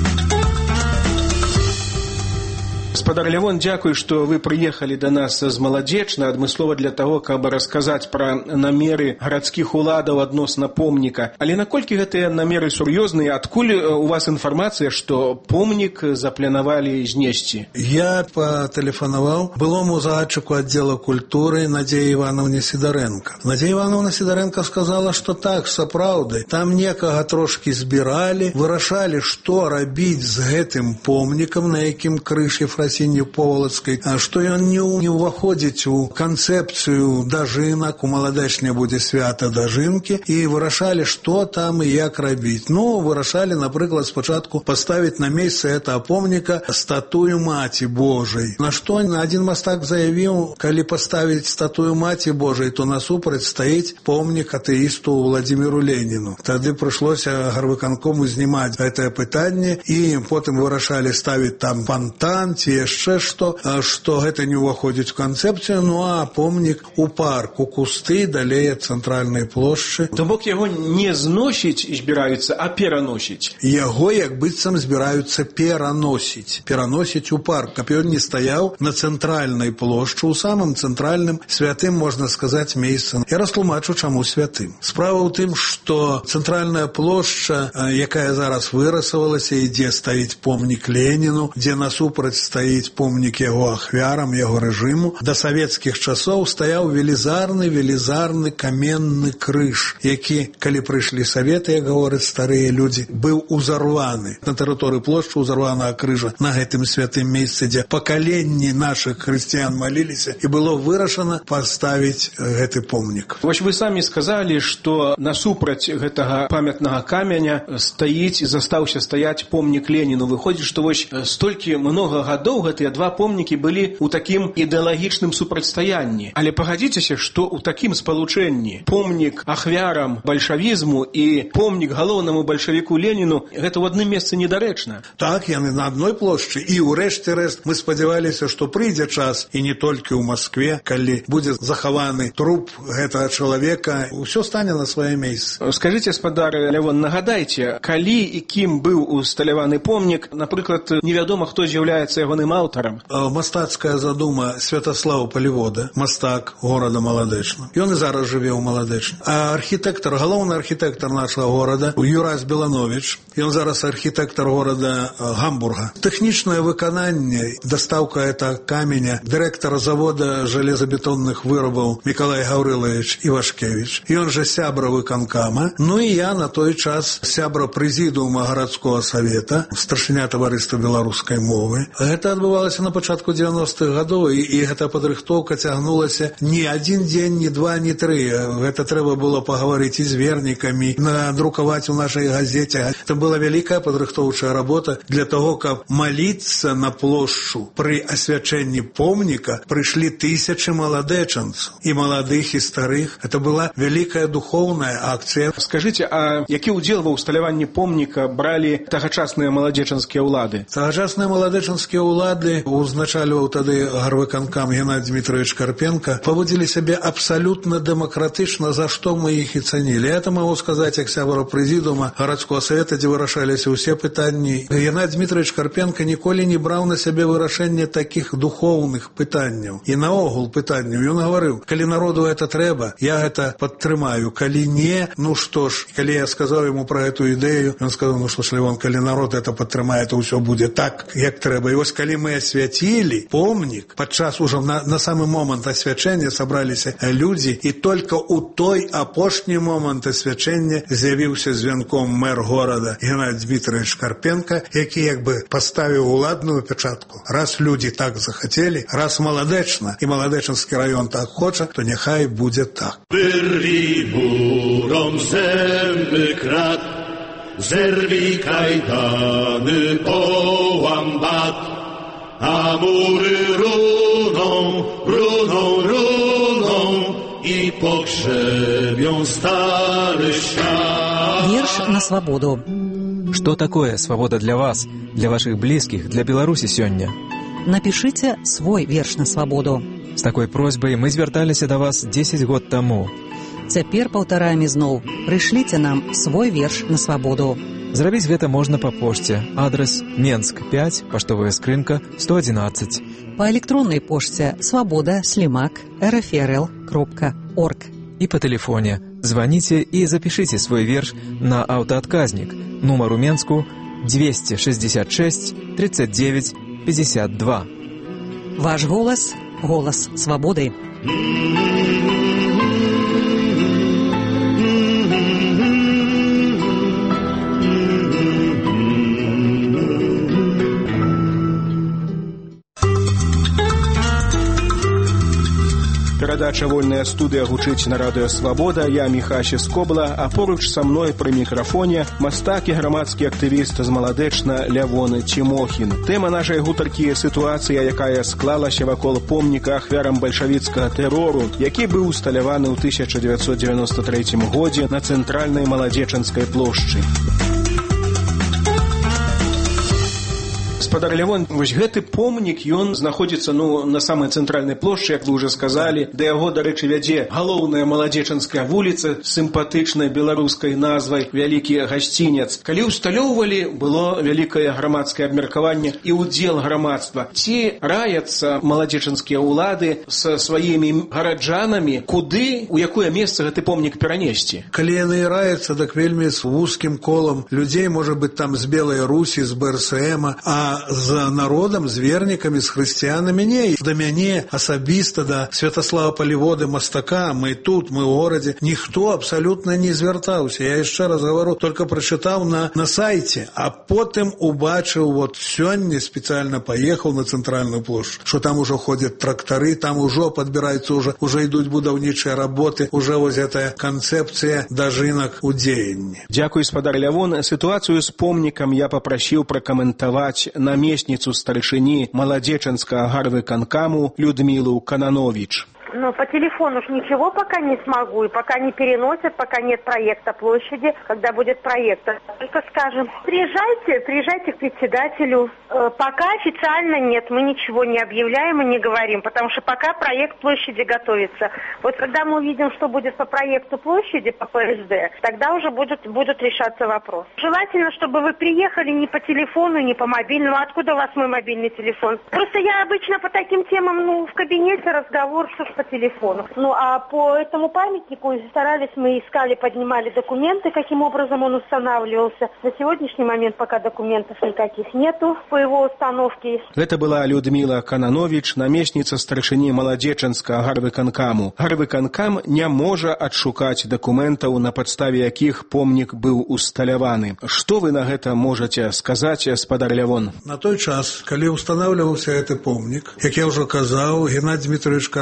Гаспадар Лявон, дзякуй, што вы прыехалі да нас з Маладзечна, адмыслова для таго, каб расказаць пра намеры гарадскіх уладаў адносна помніка. Але наколькі гэтыя намеры сур'ёзныя, адкуль у вас інфармацыя, што помнік запланавалі знесці? Я патэлефанаваў былому загадчыку аддзела культуры Надзеі Івановне Сідарэнка. Надзея Івановна Сідарэнка сказала, што так, сапраўды, там некага трошкі збіралі, вырашалі, што рабіць з гэтым помнікам, на якім крыж Ефрасіньі Повалацкай, што ён не, не ўваходзіць у канцэпцыю дажынак, у Маладэчне будзе свята дажынкі, і вырашалі, што там і як рабіць. Ну, вырашалі, напрыклад, спачатку паставіць на месцы этого помніка статую Маці Божай. На што адзін мастак заявіў, калі паставіць статую Маці Божай, то насупраць стаіць помнік атэісту Владзіміру Леніну. Тады прыйшлося гарвыканкому знімаць гэтае пытанне, і потым вырашалі ставіць там фонтан ці яшчэ што, што гэта не ўваходзіць у канцэпцыю, ну а помнік у парк, у кусты, далей ад цэнтральнай плошчы. То бок яго не зносіць збіраюцца, а пераносіць. Яго як быццам збіраюцца пераносіць. Пераносіць у парк, каб ён не стаяў на цэнтральнай плошчы, у самым цэнтральным святым, можна сказаць, месцам. Я растлумачу, чаму святым. Справа ў тым, што цэнтральная плошча, якая зараз вырасавалася, і дзе стаіць помнік Леніну, дзе насупраць стаіць помнік яго ахвярам, яго рэжыму, да савецкіх часоў стаяў велізарны-велізарны каменны крыж, які, калі прыйшлі саветы, як гавораць старыя людзі, быў узарваны. На тэрыторыі плошчы узарванага крыжа на гэтым святым месцы, дзе пакаленні нашых хрысціян маліліся, і было вырашана паставіць гэты помнік. Вось вы самі сказалі, што насупраць гэтага памятнага каменя стаіць, застаўся стаяць помнік Леніну. Выходзіць, што вось столькі многа гадоў гэтыя два помнікі былі ў такім ідэалагічным супрацьстаянні. Але пагадзіцеся, што ў такім спалучэнні помнік ахвярам бальшавізму і помнік галоўнаму бальшавіку Леніну гэта ў адным месцы недарэчна. Так, яны на адной плошчы, і ў рэшце рэшт мы спадзяваліся, што прыйдзе час, і не толькі ў Маскве, калі будзе захаваны труп гэтага чалавека, усё стане на свае месцы. Скажыце, гаспадар Лявон, нагадайце, калі і кім быў усталяваны помнік, напрыклад, невядома, хто з'яўляецца ягоным аўтарам. Мастацкая задума Святаслава Палівода, мастак горада Маладэчна. Ён і зараз жыве ў Маладэчне. А архітэктар, галоўны архітэктар нашага горада Юрась Беланович, ён зараз архітэктар горада Гамбурга. Тэхнічнае выкананне, дастаўка этого каменя, дырэктар завода жалезабетонных вырабаў Мікалай Гаўрылавіч Івашкевіч. Ён жа сябра выканкама. Ну і я на той час сябра прэзідыума гарадскога савета, старшыня таварыства беларускай мовы. Гэта адбывалася на пачатку дзевяностых гадоў, і, і гэта падрыхтоўка цягнулася не адзін дзень, не два, не тры. Гэта трэба было пагаварыць і з вернікамі, надрукаваць у нашай газеце. Это была вялікая падрыхтоўчая работа для того, каб маліцца на плошчу. Пры асвячэнні помніка прыйшлі тысячы маладэчанцаў, і маладых, і старых. Это была вялікая духоўная акцыя. Скажыце, а які ўдзел ва ўсталяванні помніка бралі тагачасныя маладзечанскія ўлады? Тагачасныя маладэчанскія ўлады улады, узначальваў тады гарвыканкам Геннадий Дмитриевич Карпенко, паводзілі сябе абсалютна дэмакратычна, за што мы іх і цанілі. Это могу сказаць як сябра прэзідума гарадскога савета, дзе вырашаліся ўсе пытанні. Геннадий Дмитриевич Карпенко ніколі не браў на сябе вырашэнне такіх духоўных пытанняў і наогул пытанняў. Ён гаварыў, калі народу это трэба, я гэта падтрымаю, калі не, ну што ж, калі я сказаў яму пра эту ідэю, ён сказаў, ну што ж, Левон, калі народ это падтрымае, то ўсё будзе так, як трэба. І вось калі мы асвяцілі помнік, падчас ужо на, на самы момант асвячэння сабраліся людзі, і толькі ў той апошні момант асвячэння з'явіўся звянком мэр горада Геннадий Дмитриевич Карпенко, які як бы паставіў уладную печатку. Раз людзі так захацелі, раз маладэчна, і маладэчанскі раён так хоча, то няхай будзе так. Wyrwij burom zęby krat, zerwij kajdany, połam bat, a mury runą, runą, runą i pogrzebią stary świat. Вірш на свабоду. Что такое свобода для вас, для ваших близких, для Беларуси сёння? Напишите свой верш на свабоду. С такой просьбой мы звярталіся да вас дзесяць год таму. Цяпер паўтараем ізноў. Прышліце нам свой верш на свабоду. Зрабіць гэта можна па пошце. Адрес Менск пять, паштовая скрынка сто одиннадцать. Па электроннай пошце свабода слімак эр эф эр эл кропка орг. И по телефоне. Звоните и запишите свой верш на автоотказник. Номер у Менску двести шестьдесят шесть тридцать девять пятьдесят два. Ваш голос – голос свободы. Перадача «Вольная студыя» гучыць на радыё «Свабода». Я Міхася Скобла, а поруч са мной пры мікрафоне мастак і грамадскі актывіст з Маладэчна Лявон Цімохін. Тэма нашай гутаркі – сітуацыя, якая склалася вакол помніка ахвярам бальшавіцкага тэрору, які быў усталяваны ў тысяча дзевяцьсот дзевяноста трэцім годзе на цэнтральнай Маладзечанскай плошчы. Гаспадар Лявон, вось гэты помнік, ён знаходзіцца ну, на самай цэнтральнай плошчы, як вы ўжо сказалі. Да яго, дарэчы, вядзе галоўная Маладзечанская вуліца з сімпатычнай беларускай назвай «Вялікі гасцінец». Калі ўсталёўвалі, было вялікае грамадскае абмеркаванне і ўдзел грамадства. Ці раяцца маладзечанскія ўлады са сваімі гараджанамі, куды, у якое месца гэты помнік перанесці? Калі яны раяцца, так вельмі з вузкім колам людзей, можа быць, там з Белай Русі, з бэ эр эс эма, а з народам, з вернікамі, з хрысціянамі не. Да мяне асабіста, да Святаслава Паліводы, мастака, мы тут, мы ў горадзе, ніхто абсалютна не звяртаўся. Я яшчэ раз гавару, толькі прачытаў на, на сайце, а потым убачыў, вот сёння спецыяльна паехаў на цэнтральную плошчу, што там ужо ходзяць трактары, там ужо падбіраюцца, уже, уже ідуць будаўнічыя работы, уже вось гэтая канцэпцыя дажынак у дзеянні. Дзякуй, гаспадар Лявон. Сітуацыю з помнікам я папрасіў пракаментаваць намесніцу старшыні Маладзечанскага гарвыканкаму Людмилу Кананович. Но по телефону уж ничего пока не смогу, и пока не переносят, пока нет проекта площади. Когда будет проект, только скажем, приезжайте, приезжайте к председателю. Э, пока официально нет, мы ничего не объявляем и не говорим, потому что пока проект площади готовится. Вот когда мы увидим, что будет по проекту площади, по пэ эс дэ, тогда уже будут, будут решаться вопросы. Желательно, чтобы вы приехали не по телефону, не по мобильному. Откуда у вас мой мобильный телефон? Просто я обычно по таким темам, ну, в кабинете разговор, что ж по телефону. Ну, а по этому памятнику старались, мы искали, поднимали документы, каким образом он устанавливался. На сегодняшний момент пока документов никаких нету по его установке. Это была Людмила Кананович, намесніца старшыні Маладзечанскага гарвыканкаму. Гарвыканкам не можа адшукаць дакументаў, на падставе якіх помнік быў усталяваны. Што вы на гэта можаце сказаць, гаспадар Лявон? На той час, калі устанавливаўся гэты помнік, як я ўжо казаў, Геннадий Дмитриевич Карпенко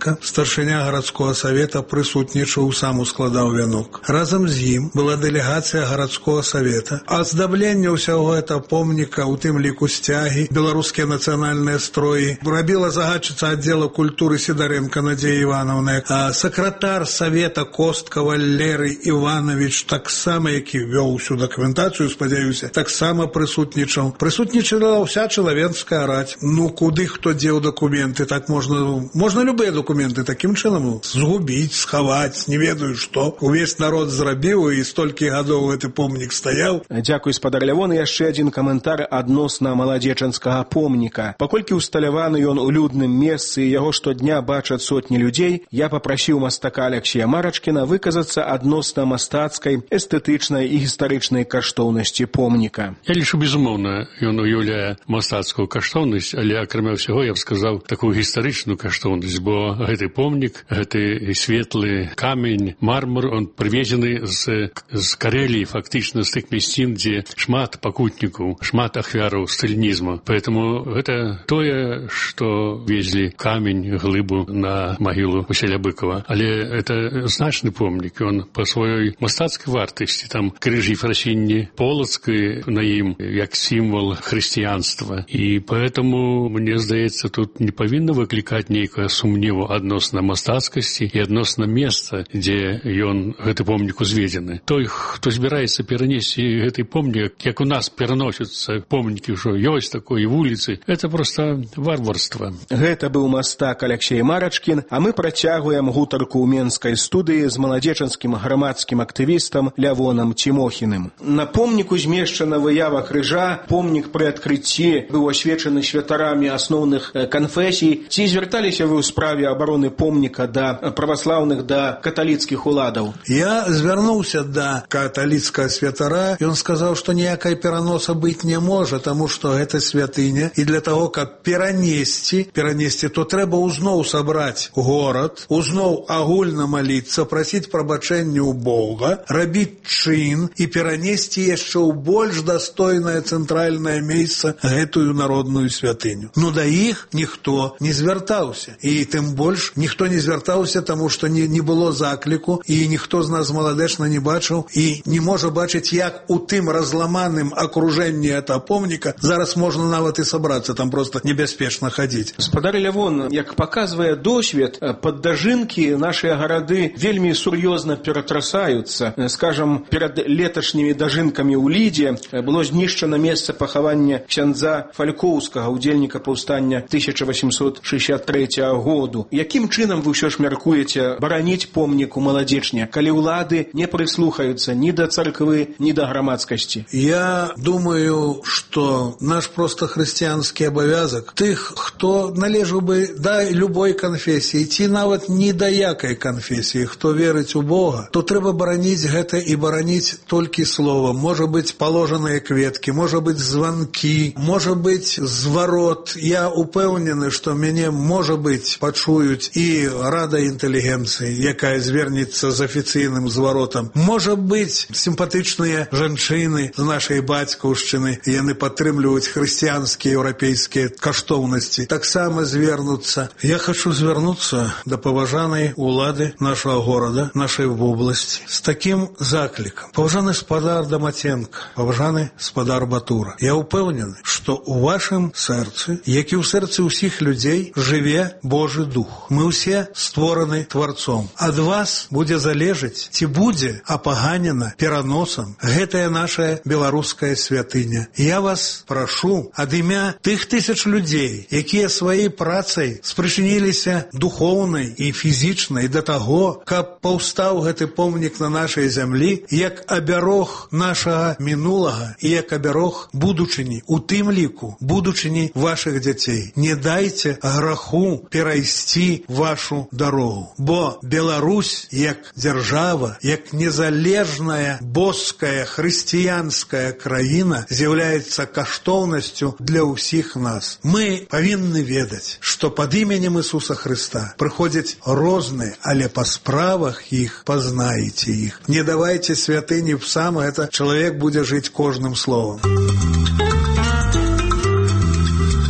Матенка, старшыня гарадскога савета, прысутнічаў, сам ускладаў вянок. Разам з ім была дэлегацыя гарадскога савета. Аздабленне ўсяго гэта помніка, у тым ліку сцягі, беларускія нацыянальныя строі, рабіла загадчыца аддзела культуры Сідаренко Надзея Івановна, а сакратар савета Костка Валерый Іванович, таксама, які вёў усю дакументацыю, спадзяюся, таксама прысутнічаў. Прысутнічала ўся чалавенская раць. Ну, куды хто дзеў дакументы, так можна, можна любыя дакументы такім чынам згубіць, схаваць, не ведаю што. Увесь народ зрабіў, і столькі гадоў гэты помнік стаяў. Дзякуй, спадар Лявон. І яшчэ адзін каментар адносна маладзечанскага помніка. Паколькі ўсталяваны ён у людным месцы і яго штодня бачаць сотні людзей, я папрасіў мастака Аляксея Марачкіна выказацца адносна мастацкай, эстэтычнай і гістарычнай каштоўнасці помніка. Я лічу, безумоўна, ён уяўляе мастацкую каштоўнасць, але акрамя ўсяго я б сказаў такую гістарычную каштоўнасць, бо гэты помнік, гэты светлы камень, мармур, он прывезены з, з Кареліі, фактычна з тых мясцін, дзе шмат пакутнікаў, шмат ахвяраў сталінізму. Поэтому гэта тое, што везлі камень, глыбу на магілу Васіля Быкова. Але это значны помнік, он па сваёй мастацкай вартасці, там крыж Ефрасіні Полацкай на ім, як сімвол хрысціянства. І поэтому, мне здаецца, тут не павінна выклікаць нейкага сумневу адносна мастацкасці і адносна месца, дзе ён, гэты помнік, узведзены. Той, хто збіраецца перанесці гэты помнік, як у нас пераносяцца помнікі, што ёсць такой вуліцы, это просто варварства. Гэта быў мастак Аляксей Марачкін, а мы працягваем гутарку ў менскай студыі з маладзечанскім грамадскім актывістам Лявонам Цімохіным. На помніку змешчана выява крыжа, помнік пры адкрыцці быў асвечаны святарамі асноўных канфесій. Ці звярталіся вы ў справе абароны помніка да праваслаўных, да каталіцкіх уладаў? Я звярнуўся да каталіцкага святара, ён сказаў, што ніякай пераноса быць не можа, таму што гэта святыня, і для таго, каб перанесці, перанесці, то трэба узноў сабраць горад, узноў агульна маліцца, прасіць прабачэння ў Бога, рабіць чын і перанесці яшчэ ў больш дастойнае цэнтральнае месца гэтую народную святыню. Ну, да іх ніхто не звяртаўся. І тым больш ніхто не звяртаўся, таму што не, не было закліку, і ніхто з нас маладэчна не бачыў, і не можа бачыць, як у тым разламаным акружэнні этого помніка зараз можна нават і сабрацца, там просто небяспечна хадзіць. Спадар Лявон, як паказвае досвед, пад дажынкі нашыя гарады вельмі сур'ёзна ператрасаюцца. Скажам, перад леташнімі дажынкамі ў Лідзе было знішчана месца пахавання ксяндза Фалькоўскага, удзельніка паўстання тысяча восемьсот шестьдесят третьего году. Якім чынам вы ўсё ж мяркуеце бараніць помнік у Маладзечне, калі ўлады не прыслухаюцца ні да царквы, ні да грамадскасці? Я думаю, што наш просто хрысціянскі абавязак тых, хто належаў бы да любой канфесіі, ці нават не да якай канфесіі, хто верыць у Бога, то трэба бараніць гэта і бараніць толькі словам. Можа быць паложаныя кветкі, можа быць званкі, можа быць зварот. Я упэўнены, што мяне, можа быць, пачуюць і рада інтэлігенцыі, якая звернецца з афіцыйным зваротам. Можа быць, сімпатычныя жанчыны з нашай бацькаўшчыны, яны падтрымліваюць хрысціянскія еўрапейскія каштоўнасці, таксама звернуцца. Я хочу звярнуцца да паважанай улады нашага горада, нашай вобласці, з такім заклікам. Паважаны спадар Дамаценка, паважаны спадар Батура, я ўпэўнены, што ў вашым сэрцы, як і ў сэрцы ўсіх людзей, жыве Божы дух. Мы ўсе створаны Творцом. Ад вас будзе залежаць, ці будзе апаганена пераносам гэтая наша беларуская святыня. Я вас прашу ад імя тых тысяч людзей, якія сваёй працай спрычыніліся духоўнай і фізічнай да таго, каб паўстаў гэты помнік на нашай зямлі, як абярог нашага мінулага і як абярог будучыні, у тым ліку будучыні вашых дзяцей. Не дайце граху перайсці вашу дарогу, бо Беларусь як дзяржава, як незалежная боская хрысціянская краіна з'яўляецца каштоўнасцю для ўсіх нас. Мы павінны ведаць, што пад іменем Ісуса Хрыста прыходзяць розныя, але па справах іх пазнаеце іх. Не давайце святыні псам, гэта чалавек будзе жыць кожным словам. Вы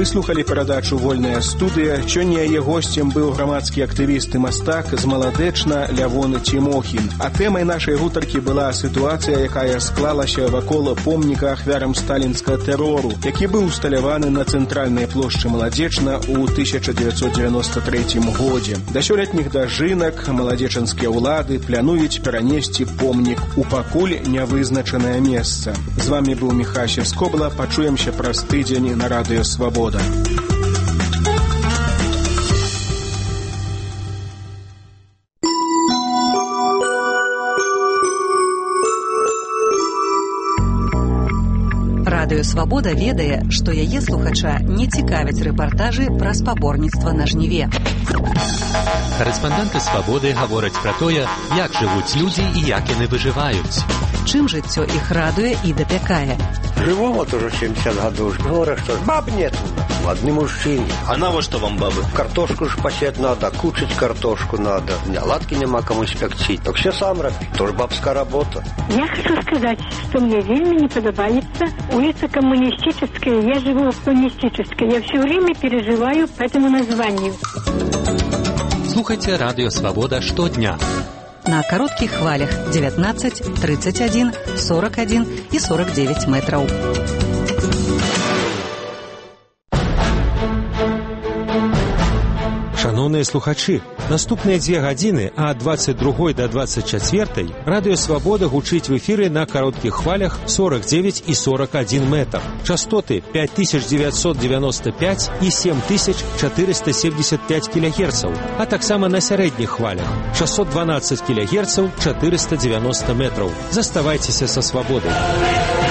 Вы слухали перадачу «Вольная студыя». Сёння яе гостем быў грамадскі актывіст і мастак з Маладэчна Лявон Цімохін. А тэмай нашай гутаркі была сітуацыя, якая склалася вакол помніка ахвярам сталінскага тэрору, які быў усталяваны на цэнтральнай плошчы Маладзечна ў тысяча дзевяцьсот дзевяноста трэцім годзе. Да сёлетніх дажынак маладзечанскія ўлады плануюць перанесці помнік у пакуль нявызначанае месца. З вами быў Міхася Скобла. Пачуемся праз тыдзень на радыё «Свабода». Радыё «Свабода» ведае, што яе слухача не цікавяць рэпартажы пра спаборніцтва на жніве. Карэспандэнты «Свабоды» гавораць пра тое, як жывуць людзі і як яны выжываюць. Чым жыццё іх радуе і дапякае. Живу вот уже семьдесят годов. Говорят, что баб нет. Одни мужчины. А на вот что вам бабы? Картошку ж посеять надо, кушать картошку надо. Оладки нема кому спекчить. Так все сам робить. Тоже бабская работа. Я хочу сказать, что мне вельми не подобается улица Коммунистическая. Я живу в Коммунистической. Я все время переживаю по этому названию. Слухайте радио «Свобода» штодня. На коротких хвалях девятнадцать, тридцать один, сорок один и сорок девять метров. Шановныя слухачы, наступныя дзве гадзіны ад двадцать другой да двадцать чацвёртай радыё «Свабода» гучыць в эфіры на кароткіх хвалях сорок девять и сорок один метр. Частоты пять тысяч девятьсот девяносто пять и семь тысяч четыреста семьдесят пять килогерцаў, а таксама на сярэдніх хвалях шестьсот двенадцать килогерцаў, четыреста девяносто метров. Заставайцеся са «Свабодай».